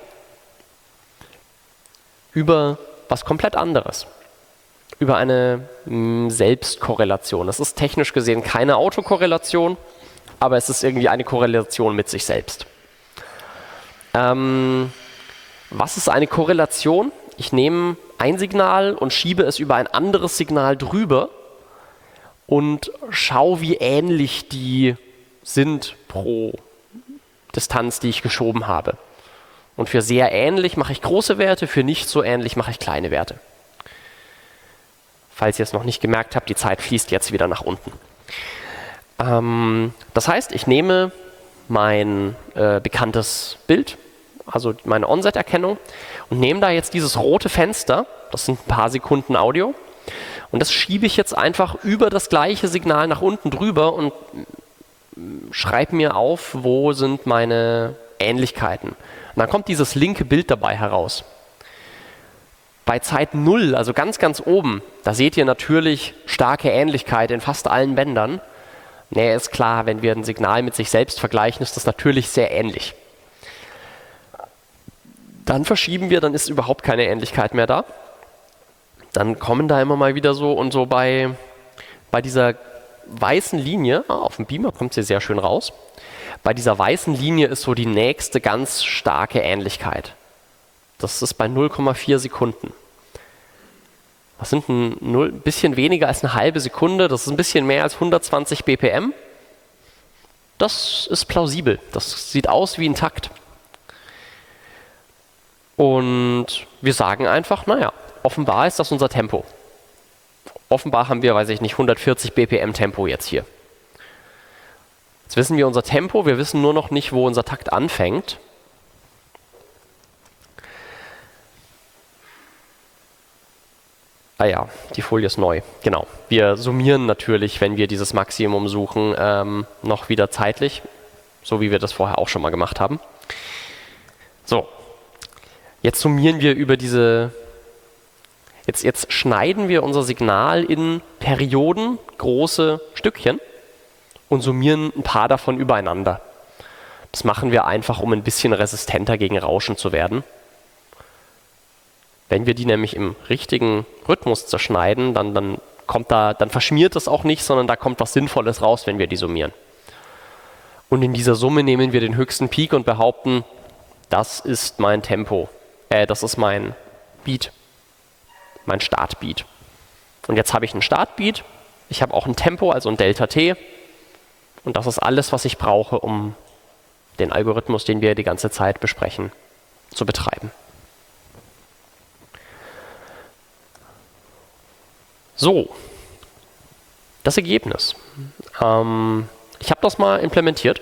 Speaker 2: Über was komplett anderes. Über eine mh, Selbstkorrelation. Das ist technisch gesehen keine Autokorrelation, aber es ist irgendwie eine Korrelation mit sich selbst. Ähm, was ist eine Korrelation? Ich nehme ein Signal und schiebe es über ein anderes Signal drüber und schau, wie ähnlich die sind pro Distanz, die ich geschoben habe. Und für sehr ähnlich mache ich große Werte, für nicht so ähnlich mache ich kleine Werte. Falls ihr es noch nicht gemerkt habt, die Zeit fließt jetzt wieder nach unten. Ähm, das heißt, ich nehme mein äh, bekanntes Bild, also meine Onset-Erkennung, und nehme da jetzt dieses rote Fenster, das sind ein paar Sekunden Audio, und das schiebe ich jetzt einfach über das gleiche Signal nach unten drüber und schreibe mir auf, wo sind meine Ähnlichkeiten. Und dann kommt dieses linke Bild dabei heraus. Bei Zeit null, also ganz, ganz oben, da seht ihr natürlich starke Ähnlichkeit in fast allen Bändern. Nee, ist klar, wenn wir ein Signal mit sich selbst vergleichen, ist das natürlich sehr ähnlich. Dann verschieben wir, dann ist überhaupt keine Ähnlichkeit mehr da. Dann kommen da immer mal wieder so und so bei, bei dieser weißen Linie, ah, auf dem Beamer kommt sie sehr schön raus, bei dieser weißen Linie ist so die nächste ganz starke Ähnlichkeit. Das ist bei null Komma vier Sekunden. Das sind ein null, bisschen weniger als eine halbe Sekunde, das ist ein bisschen mehr als hundertzwanzig B P M. Das ist plausibel, das sieht aus wie ein Takt. Und wir sagen einfach, naja, offenbar ist das unser Tempo. Offenbar haben wir, weiß ich nicht, hundertvierzig B P M Tempo jetzt hier. Jetzt wissen wir unser Tempo, wir wissen nur noch nicht, wo unser Takt anfängt. Ah ja, die Folie ist neu. Genau. Wir summieren natürlich, wenn wir dieses Maximum suchen, ähm, noch wieder zeitlich, so wie wir das vorher auch schon mal gemacht haben. So, jetzt summieren wir über diese, jetzt, jetzt schneiden wir unser Signal in Perioden, große Stückchen und summieren ein paar davon übereinander. Das machen wir einfach, um ein bisschen resistenter gegen Rauschen zu werden. Wenn wir die nämlich im richtigen Rhythmus zerschneiden, dann, dann, kommt da, dann verschmiert das auch nicht, sondern da kommt was Sinnvolles raus, wenn wir die summieren. Und in dieser Summe nehmen wir den höchsten Peak und behaupten, das ist mein Tempo, äh, das ist mein Beat, mein Startbeat. Und jetzt habe ich einen Startbeat, ich habe auch ein Tempo, also ein Delta T. Und das ist alles, was ich brauche, um den Algorithmus, den wir die ganze Zeit besprechen, zu betreiben. So, das Ergebnis. Ähm, ich habe das mal implementiert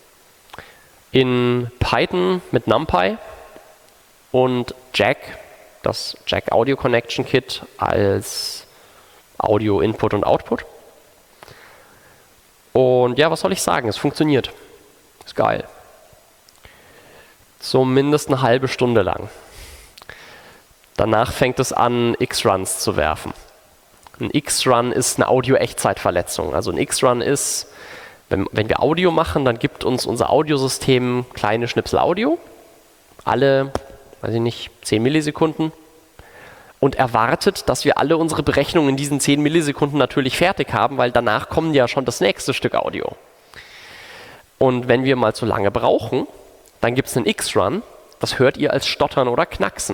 Speaker 2: in Python mit NumPy und Jack, das Jack Audio Connection Kit als Audio Input und Output. Und ja, was soll ich sagen? Es funktioniert. Ist geil. Zumindest eine halbe Stunde lang. Danach fängt es an, X-Runs zu werfen. Ein X-Run ist eine Audio-Echtzeitverletzung. Also ein X-Run ist, wenn, wenn wir Audio machen, dann gibt uns unser Audiosystem kleine Schnipsel Audio, alle, weiß ich nicht, zehn Millisekunden und erwartet, dass wir alle unsere Berechnungen in diesen zehn Millisekunden natürlich fertig haben, weil danach kommt ja schon das nächste Stück Audio. Und wenn wir mal zu lange brauchen, dann gibt es einen X-Run, das hört ihr als Stottern oder Knacksen.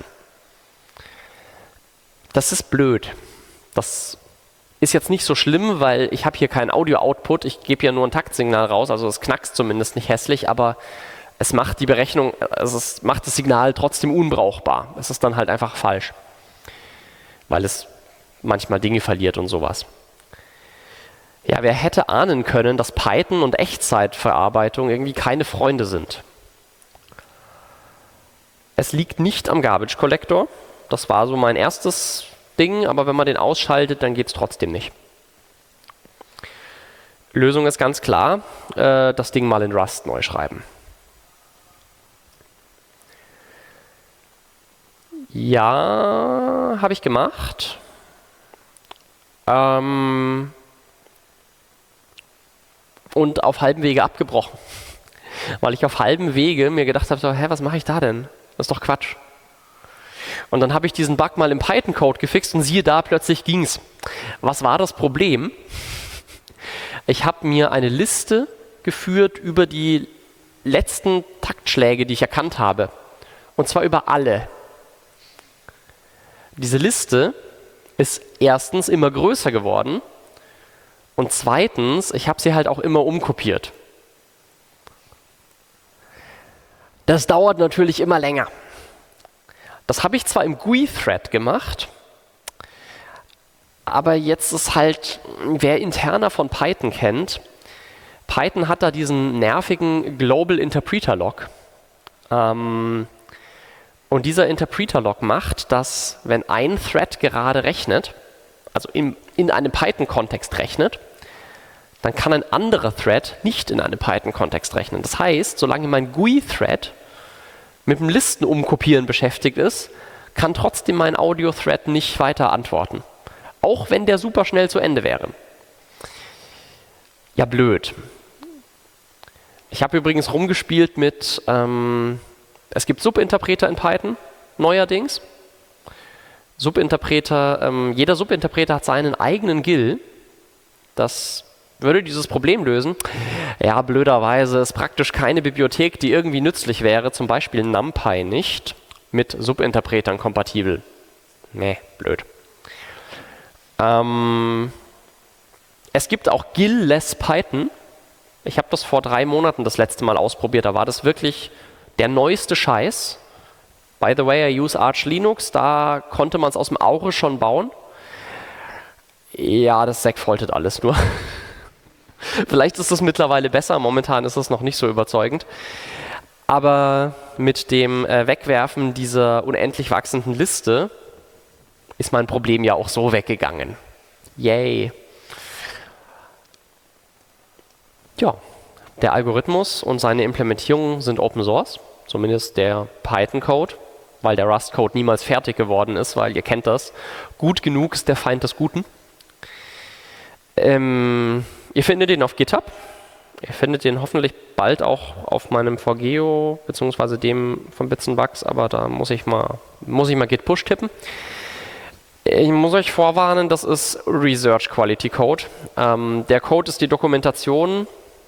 Speaker 2: Das ist blöd. Das ist jetzt nicht so schlimm, weil ich habe hier keinen Audio-Output, ich gebe hier nur ein Taktsignal raus, also es knackst zumindest nicht hässlich, aber es macht die Berechnung, also es macht das Signal trotzdem unbrauchbar. Es ist dann halt einfach falsch, weil es manchmal Dinge verliert und sowas. Ja, wer hätte ahnen können, dass Python und Echtzeitverarbeitung irgendwie keine Freunde sind? Es liegt nicht am Garbage Collector, das war so mein erstes Ding, aber wenn man den ausschaltet, dann geht es trotzdem nicht. Lösung ist ganz klar, äh, das Ding mal in Rust neu schreiben. Ja, habe ich gemacht. Ähm, und auf halbem Wege abgebrochen. Weil ich auf halbem Wege mir gedacht habe, so, hä, was mache ich da denn? Das ist doch Quatsch. Und dann habe ich diesen Bug mal im Python-Code gefixt und siehe da, plötzlich ging's. Was war das Problem? Ich habe mir eine Liste geführt über die letzten Taktschläge, die ich erkannt habe. Und zwar über alle. Diese Liste ist erstens immer größer geworden und zweitens, ich habe sie halt auch immer umkopiert. Das dauert natürlich immer länger. Das habe ich zwar im G U I-Thread gemacht, aber jetzt ist halt, wer interner von Python kennt, Python hat da diesen nervigen Global Interpreter Lock. Ähm, und dieser Interpreter Lock macht, dass wenn ein Thread gerade rechnet, also im, in einem Python-Kontext rechnet, dann kann ein anderer Thread nicht in einem Python-Kontext rechnen. Das heißt, solange mein G U I-Thread mit dem Listenumkopieren beschäftigt ist, kann trotzdem mein Audio-Thread nicht weiter antworten. Auch wenn der super schnell zu Ende wäre. Ja, blöd. Ich habe übrigens rumgespielt mit, ähm, es gibt Subinterpreter in Python, neuerdings. Subinterpreter, ähm, jeder Subinterpreter hat seinen eigenen G I L. Das würde dieses Problem lösen. Ja, blöderweise ist praktisch keine Bibliothek, die irgendwie nützlich wäre, zum Beispiel NumPy nicht, mit Subinterpretern kompatibel. Nee, blöd. Ähm, es gibt auch G I L-less Python. Ich habe das vor drei Monaten das letzte Mal ausprobiert. Da war das wirklich der neueste Scheiß. By the way, I use Arch Linux. Da konnte man es aus dem Aure schon bauen. Ja, das segfaultet alles nur. Vielleicht ist es mittlerweile besser. Momentan ist es noch nicht so überzeugend. Aber mit dem äh, Wegwerfen dieser unendlich wachsenden Liste ist mein Problem ja auch so weggegangen. Yay. Ja, der Algorithmus und seine Implementierung sind Open Source, zumindest der Python-Code, weil der Rust-Code niemals fertig geworden ist, weil ihr kennt das. Gut genug ist der Feind des Guten. Ähm, ihr findet ihn auf GitHub. Ihr findet den hoffentlich bald auch auf meinem V G O, beziehungsweise dem von Bits and Bugs, aber da muss ich mal, muss ich mal Git Push tippen. Ich muss euch vorwarnen, das ist Research Quality Code. Ähm, der Code ist die Dokumentation.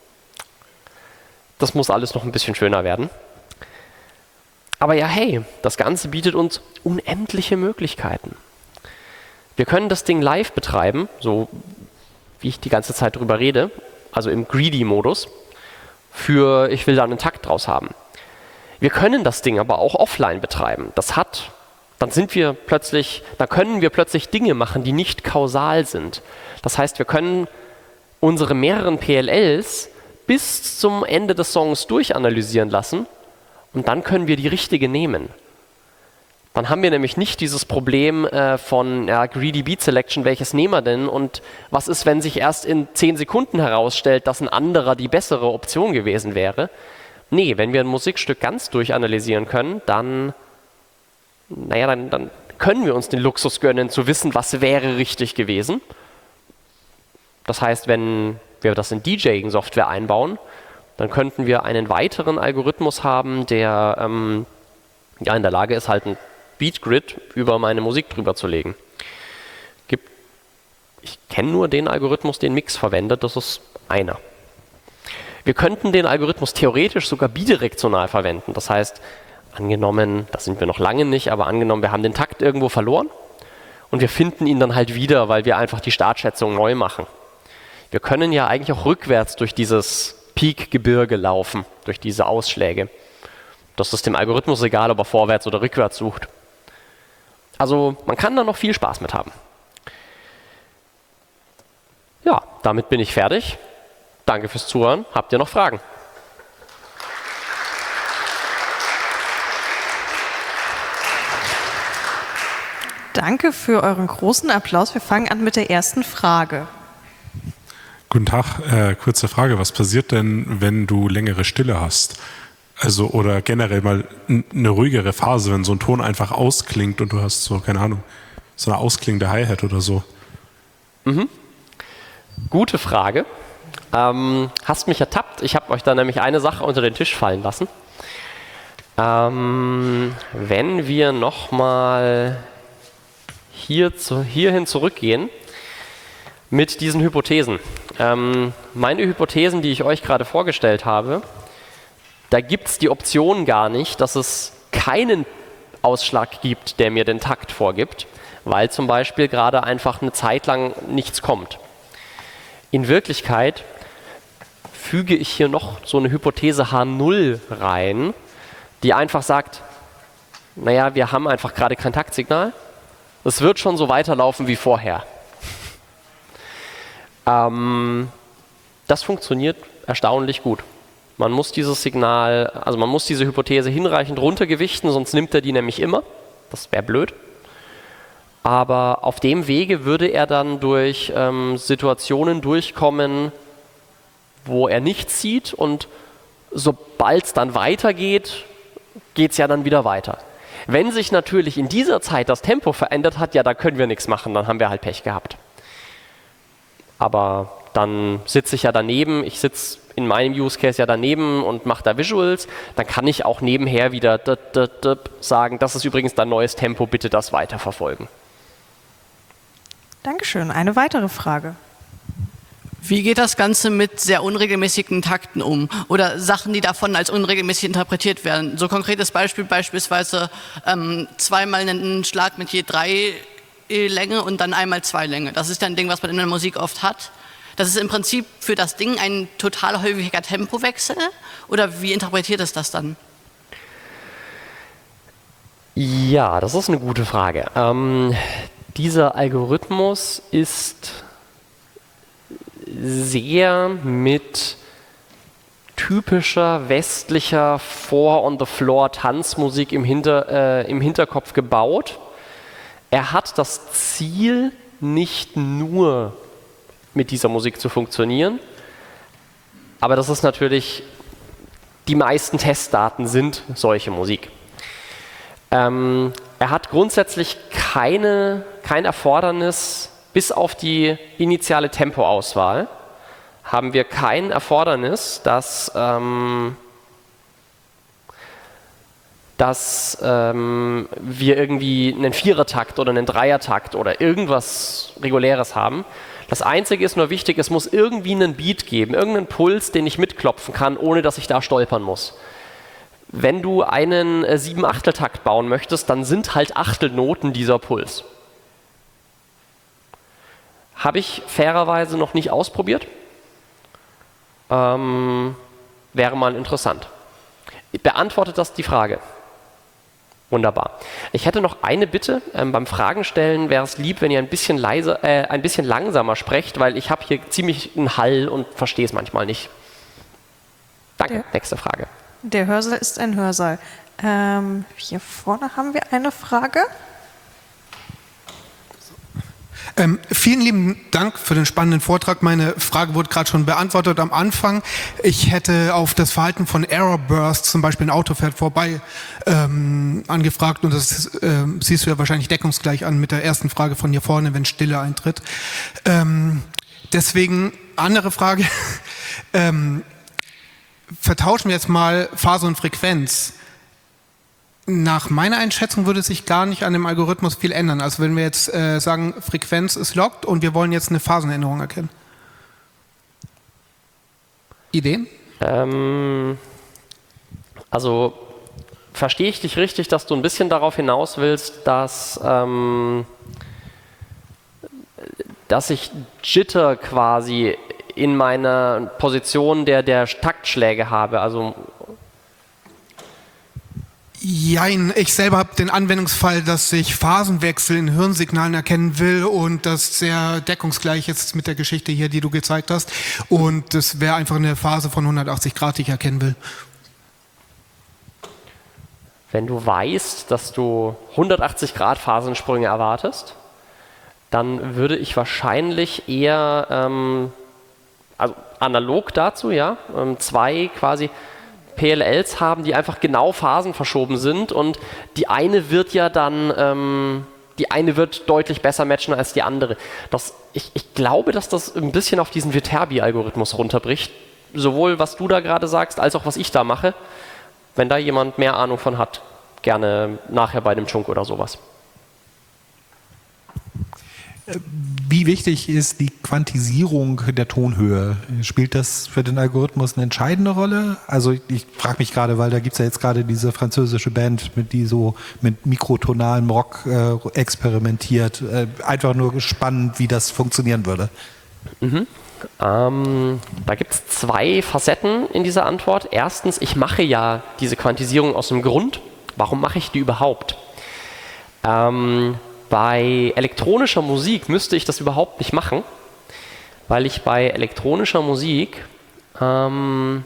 Speaker 2: Das muss alles noch ein bisschen schöner werden. Aber ja, hey, das Ganze bietet uns unendliche Möglichkeiten. Wir können das Ding live betreiben, so wie ich die ganze Zeit drüber rede, also im Greedy-Modus, für ich will da einen Takt draus haben. Wir können das Ding aber auch offline betreiben. Das hat, dann sind wir plötzlich, da können wir plötzlich Dinge machen, die nicht kausal sind. Das heißt, wir können unsere mehreren P L Ls bis zum Ende des Songs durchanalysieren lassen und dann können wir die richtige nehmen. Dann haben wir nämlich nicht dieses Problem äh, von ja, Greedy Beat Selection, welches nehmen wir denn und was ist, wenn sich erst in zehn Sekunden herausstellt, dass ein anderer die bessere Option gewesen wäre. Nee, wenn wir ein Musikstück ganz durchanalysieren können, dann, naja, dann, dann können wir uns den Luxus gönnen, zu wissen, was wäre richtig gewesen. Das heißt, wenn wir das in DJing-Software einbauen, dann könnten wir einen weiteren Algorithmus haben, der ähm, ja, in der Lage ist, halt ein Beatgrid über meine Musik drüber zu legen. Gibt, ich kenne nur den Algorithmus, den Mix verwendet, das ist einer. Wir könnten den Algorithmus theoretisch sogar bidirektional verwenden. Das heißt, angenommen, das sind wir noch lange nicht, aber angenommen, wir haben den Takt irgendwo verloren und wir finden ihn dann halt wieder, weil wir einfach die Startschätzung neu machen. Wir können ja eigentlich auch rückwärts durch dieses Peak-Gebirge laufen, durch diese Ausschläge. Das ist dem Algorithmus egal, ob er vorwärts oder rückwärts sucht. Also man kann da noch viel Spaß mit haben. Ja, damit bin ich fertig. Danke fürs Zuhören. Habt ihr noch Fragen?
Speaker 1: Danke für euren großen Applaus. Wir fangen an mit der ersten Frage.
Speaker 3: Guten Tag, äh, kurze Frage. Was passiert denn, wenn du längere Stille hast? Also, oder generell mal n- eine ruhigere Phase, wenn so ein Ton einfach ausklingt und du hast so, keine Ahnung, so eine ausklingende Hi-Hat oder so.
Speaker 2: Mhm. Gute Frage. Ähm, hast mich ertappt. Ich habe euch da nämlich eine Sache unter den Tisch fallen lassen. Ähm, wenn wir nochmal hier zu, hierhin zurückgehen mit diesen Hypothesen. Ähm, meine Hypothesen, die ich euch gerade vorgestellt habe, da gibt es die Option gar nicht, dass es keinen Ausschlag gibt, der mir den Takt vorgibt, weil zum Beispiel gerade einfach eine Zeit lang nichts kommt. In Wirklichkeit füge ich hier noch so eine Hypothese H null rein, die einfach sagt, naja, wir haben einfach gerade kein Taktsignal, es wird schon so weiterlaufen wie vorher. ähm, das funktioniert erstaunlich gut. Man muss dieses Signal, also man muss diese Hypothese hinreichend runtergewichten, sonst nimmt er die nämlich immer. Das wäre blöd. Aber auf dem Wege würde er dann durch ähm, Situationen durchkommen, wo er nichts sieht und sobald es dann weitergeht, geht es ja dann wieder weiter. Wenn sich natürlich in dieser Zeit das Tempo verändert hat, ja, da können wir nichts machen, dann haben wir halt Pech gehabt. Aber dann sitze ich ja daneben, ich sitze in meinem Use Case ja daneben und mache da Visuals, dann kann ich auch nebenher wieder d -d -d sagen, das ist übrigens dein neues Tempo, bitte das weiterverfolgen.
Speaker 1: Dankeschön. Eine weitere Frage.
Speaker 4: Wie geht das Ganze mit sehr unregelmäßigen Takten um oder Sachen, die davon als unregelmäßig interpretiert werden? So konkretes Beispiel beispielsweise ähm, zweimal einen Schlag mit je drei Länge und dann einmal zwei Länge. Das ist ja ein Ding, was man in der Musik oft hat. Das ist im Prinzip für das Ding ein total häufiger Tempowechsel oder wie interpretiert es das dann?
Speaker 2: Ja, das ist eine gute Frage. Ähm, dieser Algorithmus ist sehr mit typischer westlicher Four-on-the-Floor-Tanzmusik im, Hinter, äh, im Hinterkopf gebaut. Er hat das Ziel, nicht nur mit dieser Musik zu funktionieren, aber das ist natürlich, die meisten Testdaten sind solche Musik. Ähm, er hat grundsätzlich keine, kein Erfordernis, bis auf die initiale Tempoauswahl, haben wir kein Erfordernis, dass, ähm, dass ähm, wir irgendwie einen Vierertakt oder einen Dreiertakt oder irgendwas Reguläres haben. Das Einzige ist nur wichtig, es muss irgendwie einen Beat geben, irgendeinen Puls, den ich mitklopfen kann, ohne dass ich da stolpern muss. Wenn du einen äh, Sieben-Achtel-Takt bauen möchtest, dann sind halt Achtelnoten dieser Puls. Habe ich fairerweise noch nicht ausprobiert. Ähm, wäre mal interessant. Beantwortet das die Frage? Wunderbar. Ich hätte noch eine Bitte. Ähm, beim Fragen stellen wäre es lieb, wenn ihr ein bisschen leiser, äh, ein bisschen langsamer sprecht, weil ich habe hier ziemlich einen Hall und verstehe es manchmal nicht. Danke.
Speaker 1: Ja.
Speaker 2: Nächste Frage.
Speaker 1: Der Hörsaal ist ein Hörsaal. Ähm, hier vorne haben wir eine Frage.
Speaker 5: Ähm, vielen lieben Dank für den spannenden Vortrag. Meine Frage wurde gerade schon beantwortet am Anfang. Ich hätte auf das Verhalten von Error Bursts, zum Beispiel ein Auto fährt vorbei, ähm, angefragt, und das ähm, siehst du ja wahrscheinlich deckungsgleich an mit der ersten Frage von hier vorne, wenn Stille eintritt. Ähm, deswegen andere Frage. ähm, vertauschen wir jetzt mal Phase und Frequenz. Nach meiner Einschätzung würde sich gar nicht an dem Algorithmus viel ändern. Also wenn wir jetzt äh, sagen, Frequenz ist locked und wir wollen jetzt eine Phasenänderung erkennen. Ideen?
Speaker 2: Ähm, also verstehe ich dich richtig, dass du ein bisschen darauf hinaus willst, dass, ähm, dass ich Jitter quasi in meiner Position der, der Taktschläge habe, also
Speaker 5: Jein, ich selber habe den Anwendungsfall, dass ich Phasenwechsel in Hirnsignalen erkennen will, und das sehr deckungsgleich ist mit der Geschichte hier, die du gezeigt hast, und das wäre einfach eine Phase von hundertachtzig Grad, die ich erkennen will.
Speaker 2: wenn du weißt, dass du hundertachtzig Grad Phasensprünge erwartest, dann würde ich wahrscheinlich eher, ähm, also analog dazu, ja, ähm, zwei quasi P L Ls haben, die einfach genau Phasen verschoben sind, und die eine wird ja dann, ähm, die eine wird deutlich besser matchen als die andere. Das, ich, ich glaube, dass das ein bisschen auf diesen Viterbi-Algorithmus runterbricht, sowohl was du da gerade sagst, als auch was ich da mache. Wenn da jemand mehr Ahnung von hat, gerne nachher bei dem Chunk oder sowas.
Speaker 6: Wie wichtig ist die Quantisierung der Tonhöhe? Spielt das für den Algorithmus eine entscheidende Rolle? Also ich, ich frage mich gerade, weil da gibt es ja jetzt gerade diese französische Band, mit die so mit mikrotonalem Rock äh, experimentiert. Äh, einfach nur spannend, wie das funktionieren würde.
Speaker 2: Mhm. Ähm, da gibt es zwei Facetten in dieser Antwort. Erstens, ich mache ja diese Quantisierung aus dem Grund. Warum mache ich die überhaupt? Ähm, Bei elektronischer Musik müsste ich das überhaupt nicht machen, weil ich bei elektronischer Musik ähm,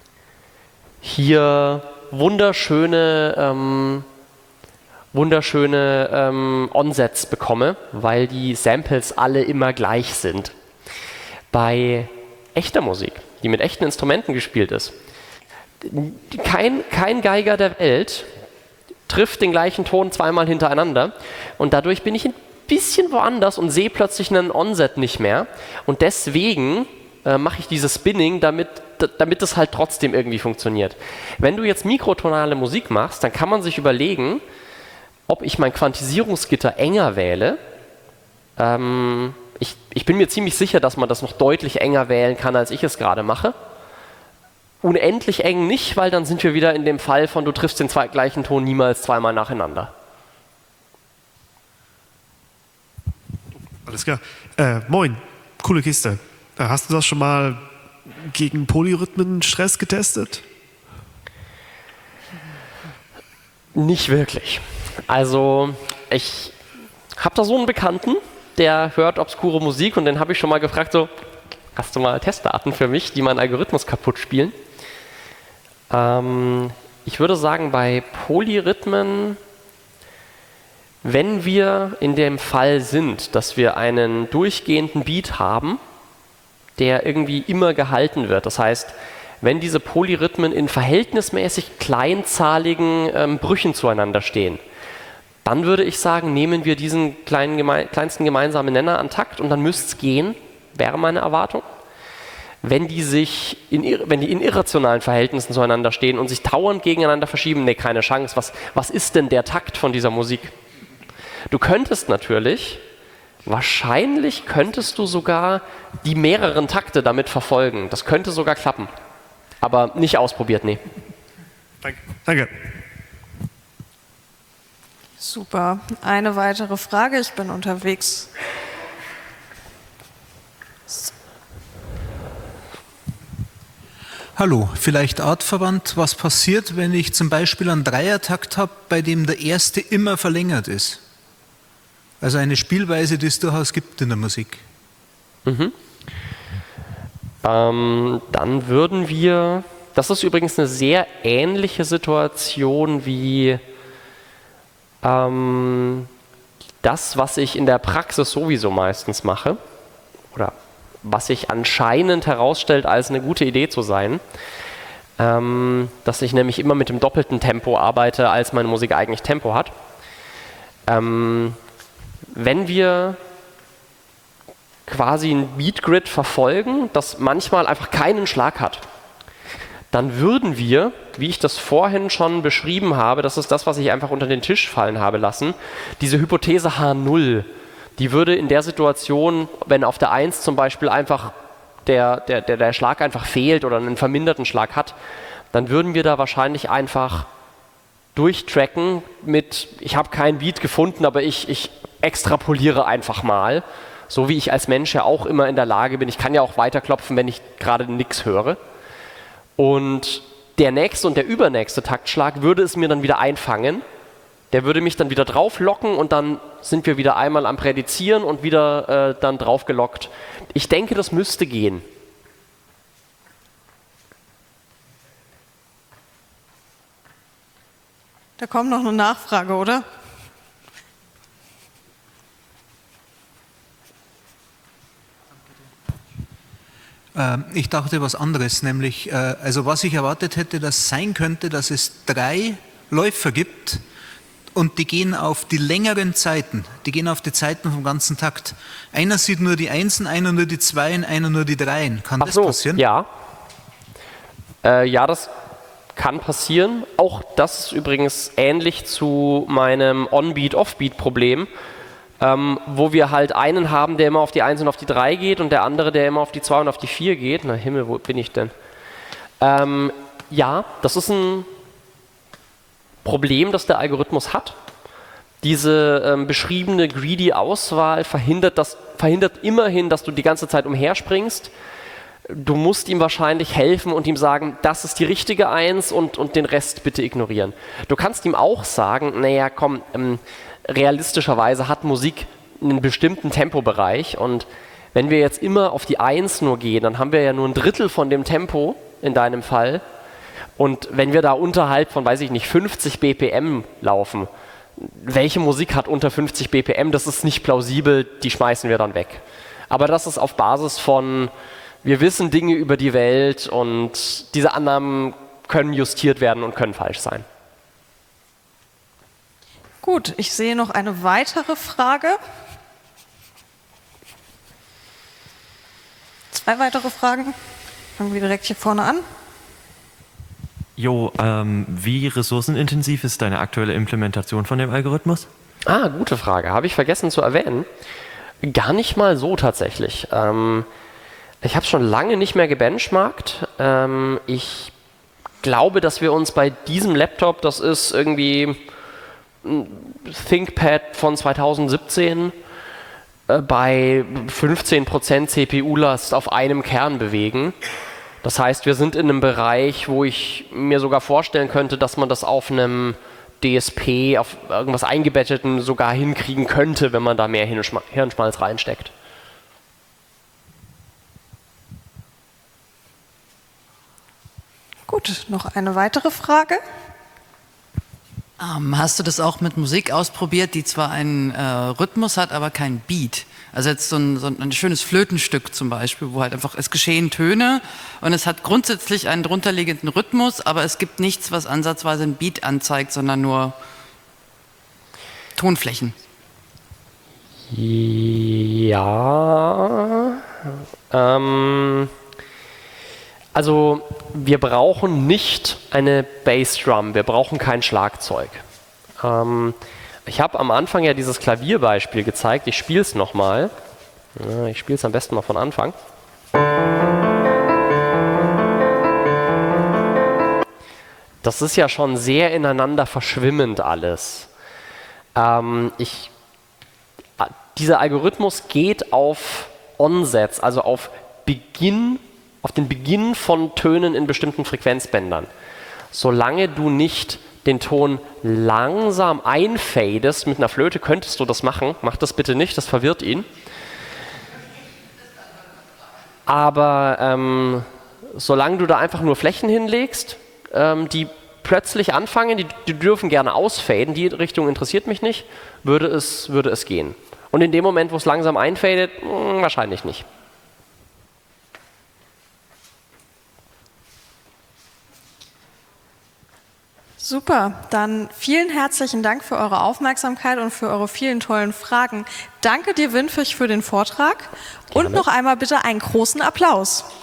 Speaker 2: hier wunderschöne, ähm, wunderschöne ähm, Onsets bekomme, weil die Samples alle immer gleich sind. Bei echter Musik, die mit echten Instrumenten gespielt ist, kein, kein Geiger der Welt trifft den gleichen Ton zweimal hintereinander, und dadurch bin ich ein bisschen woanders und sehe plötzlich einen Onset nicht mehr, und deswegen äh, mache ich dieses Spinning, damit, damit es halt trotzdem irgendwie funktioniert. Wenn du jetzt mikrotonale Musik machst, dann kann man sich überlegen, ob ich mein Quantisierungsgitter enger wähle. Ähm, ich, ich bin mir ziemlich sicher, dass man das noch deutlich enger wählen kann, als ich es gerade mache. Unendlich eng nicht, weil dann sind wir wieder in dem Fall von, du triffst den zwei, gleichen Ton niemals zweimal nacheinander.
Speaker 7: Alles klar. Äh, moin, coole Kiste. Äh, hast du das schon mal gegen Polyrhythmen-Stress getestet?
Speaker 2: Nicht wirklich. Also ich habe da so einen Bekannten, der hört obskure Musik, und den habe ich schon mal gefragt, so, hast du mal Testdaten für mich, die meinen Algorithmus kaputt spielen? Ähm, ich würde sagen, bei Polyrhythmen Wenn wir in dem Fall sind, dass wir einen durchgehenden Beat haben, der irgendwie immer gehalten wird, das heißt, wenn diese Polyrhythmen in verhältnismäßig kleinzahligen ähm, Brüchen zueinander stehen, dann würde ich sagen, nehmen wir diesen kleinen geme- kleinsten gemeinsamen Nenner an Takt und dann müsste es gehen, wäre meine Erwartung. Wenn die sich in, wenn die in irrationalen Verhältnissen zueinander stehen und sich dauernd gegeneinander verschieben, nee, keine Chance. Was, was ist denn der Takt von dieser Musik? Du könntest natürlich, wahrscheinlich könntest du sogar die mehreren Takte damit verfolgen. Das könnte sogar klappen. Aber nicht ausprobiert, nee.
Speaker 7: Danke. Danke.
Speaker 1: Super. Eine weitere Frage. Ich bin unterwegs.
Speaker 8: Hallo, vielleicht artverwandt, was passiert, wenn ich zum Beispiel einen Dreiertakt habe, bei dem der erste immer verlängert ist? Also eine Spielweise, die es durchaus gibt in der Musik.
Speaker 2: Mhm. Ähm, dann würden wir, das ist übrigens eine sehr ähnliche Situation wie ähm, das, was ich in der Praxis sowieso meistens mache, oder was sich anscheinend herausstellt, als eine gute Idee zu sein, ähm, dass ich nämlich immer mit dem doppelten Tempo arbeite, als meine Musik eigentlich Tempo hat. Ähm, wenn wir quasi ein Beatgrid verfolgen, das manchmal einfach keinen Schlag hat, dann würden wir, wie ich das vorhin schon beschrieben habe, das ist das, was ich einfach unter den Tisch fallen habe lassen, diese Hypothese H null, die würde in der Situation, wenn auf der eins zum Beispiel einfach der, der, der, der Schlag einfach fehlt oder einen verminderten Schlag hat, dann würden wir da wahrscheinlich einfach durchtracken mit, ich habe keinen Beat gefunden, aber ich, ich extrapoliere einfach mal. So wie ich als Mensch ja auch immer in der Lage bin, ich kann ja auch weiterklopfen, wenn ich gerade nichts höre. Und der nächste und der übernächste Taktschlag würde es mir dann wieder einfangen. Der würde mich dann wieder drauflocken und dann sind wir wieder einmal am Prädizieren und wieder äh, dann draufgelockt. Ich denke, das müsste gehen.
Speaker 1: Da kommt noch eine Nachfrage, oder?
Speaker 8: Ich dachte was anderes, nämlich, also was ich erwartet hätte, dass sein könnte, dass es drei Läufer gibt und die gehen auf die längeren Zeiten, die gehen auf die Zeiten vom ganzen Takt. Einer sieht nur die Einsen, einer nur die Zweien, einer nur die Dreien. Kann
Speaker 2: Ach
Speaker 8: das
Speaker 2: so,
Speaker 8: passieren?
Speaker 2: Ja. Äh, ja, das kann passieren. Auch das ist übrigens ähnlich zu meinem On-Beat-Off-Beat-Problem. Ähm, wo wir halt einen haben, der immer auf die eins und auf die drei geht und der andere, der immer auf die zwei und auf die vier geht. Na Himmel, wo bin ich denn? Ähm, ja, das ist ein Problem, das der Algorithmus hat. Diese ähm, beschriebene greedy Auswahl verhindert, das, verhindert immerhin, dass du die ganze Zeit umherspringst. Du musst ihm wahrscheinlich helfen und ihm sagen, das ist die richtige eins und, und den Rest bitte ignorieren. Du kannst ihm auch sagen, naja, komm, ähm, realistischerweise hat Musik einen bestimmten Tempobereich und wenn wir jetzt immer auf die eins nur gehen, dann haben wir ja nur ein Drittel von dem Tempo in deinem Fall und wenn wir da unterhalb von, weiß ich nicht, fünfzig B P M laufen, welche Musik hat unter fünfzig B P M, das ist nicht plausibel, die schmeißen wir dann weg. Aber das ist auf Basis von, wir wissen Dinge über die Welt und diese Annahmen können justiert werden und können falsch sein.
Speaker 1: Gut, ich sehe noch eine weitere Frage. Zwei weitere Fragen. Fangen wir direkt hier vorne an.
Speaker 9: Jo, ähm, wie ressourcenintensiv ist deine aktuelle Implementation von dem Algorithmus?
Speaker 2: Ah, gute Frage. Habe ich vergessen zu erwähnen. Gar nicht mal so tatsächlich. Ähm, ich habe es schon lange nicht mehr gebenchmarkt. Ähm, ich glaube, dass wir uns bei diesem Laptop, das ist irgendwie ThinkPad von zweitausendsiebzehn, äh, bei fünfzehn Prozent C P U-Last auf einem Kern bewegen. Das heißt, wir sind in einem Bereich, wo ich mir sogar vorstellen könnte, dass man das auf einem D S P, auf irgendwas Eingebetteten sogar hinkriegen könnte, wenn man da mehr Hirnschmalz reinsteckt.
Speaker 1: Gut, noch eine weitere Frage.
Speaker 4: Ähm, hast du das auch mit Musik ausprobiert, die zwar einen äh, Rhythmus hat, aber keinen Beat? Also jetzt so ein, so ein schönes Flötenstück zum Beispiel, wo halt einfach, es geschehen Töne und es hat grundsätzlich einen drunterliegenden Rhythmus, aber es gibt nichts, was ansatzweise ein Beat anzeigt, sondern nur Tonflächen.
Speaker 2: Ja. Ähm, also wir brauchen nicht eine Bassdrum, wir brauchen kein Schlagzeug. Ähm, ich habe am Anfang ja dieses Klavierbeispiel gezeigt, ich spiele es nochmal. Ja, ich spiele es am besten mal von Anfang. Das ist ja schon sehr ineinander verschwimmend alles. Ähm, ich, dieser Algorithmus geht auf Onsets, also auf Beginn, auf den Beginn von Tönen in bestimmten Frequenzbändern. Solange du nicht den Ton langsam einfadest, mit einer Flöte könntest du das machen, mach das bitte nicht, das verwirrt ihn. Aber ähm, solange du da einfach nur Flächen hinlegst, ähm, die plötzlich anfangen, die, die dürfen gerne ausfaden, die Richtung interessiert mich nicht, würde es, würde es gehen. Und in dem Moment, wo es langsam einfadet, mh, wahrscheinlich nicht.
Speaker 1: Super, dann vielen herzlichen Dank für eure Aufmerksamkeit und für eure vielen tollen Fragen. Danke dir, Winfrich, für den Vortrag.
Speaker 2: Gerne.
Speaker 1: Und noch einmal bitte einen großen Applaus.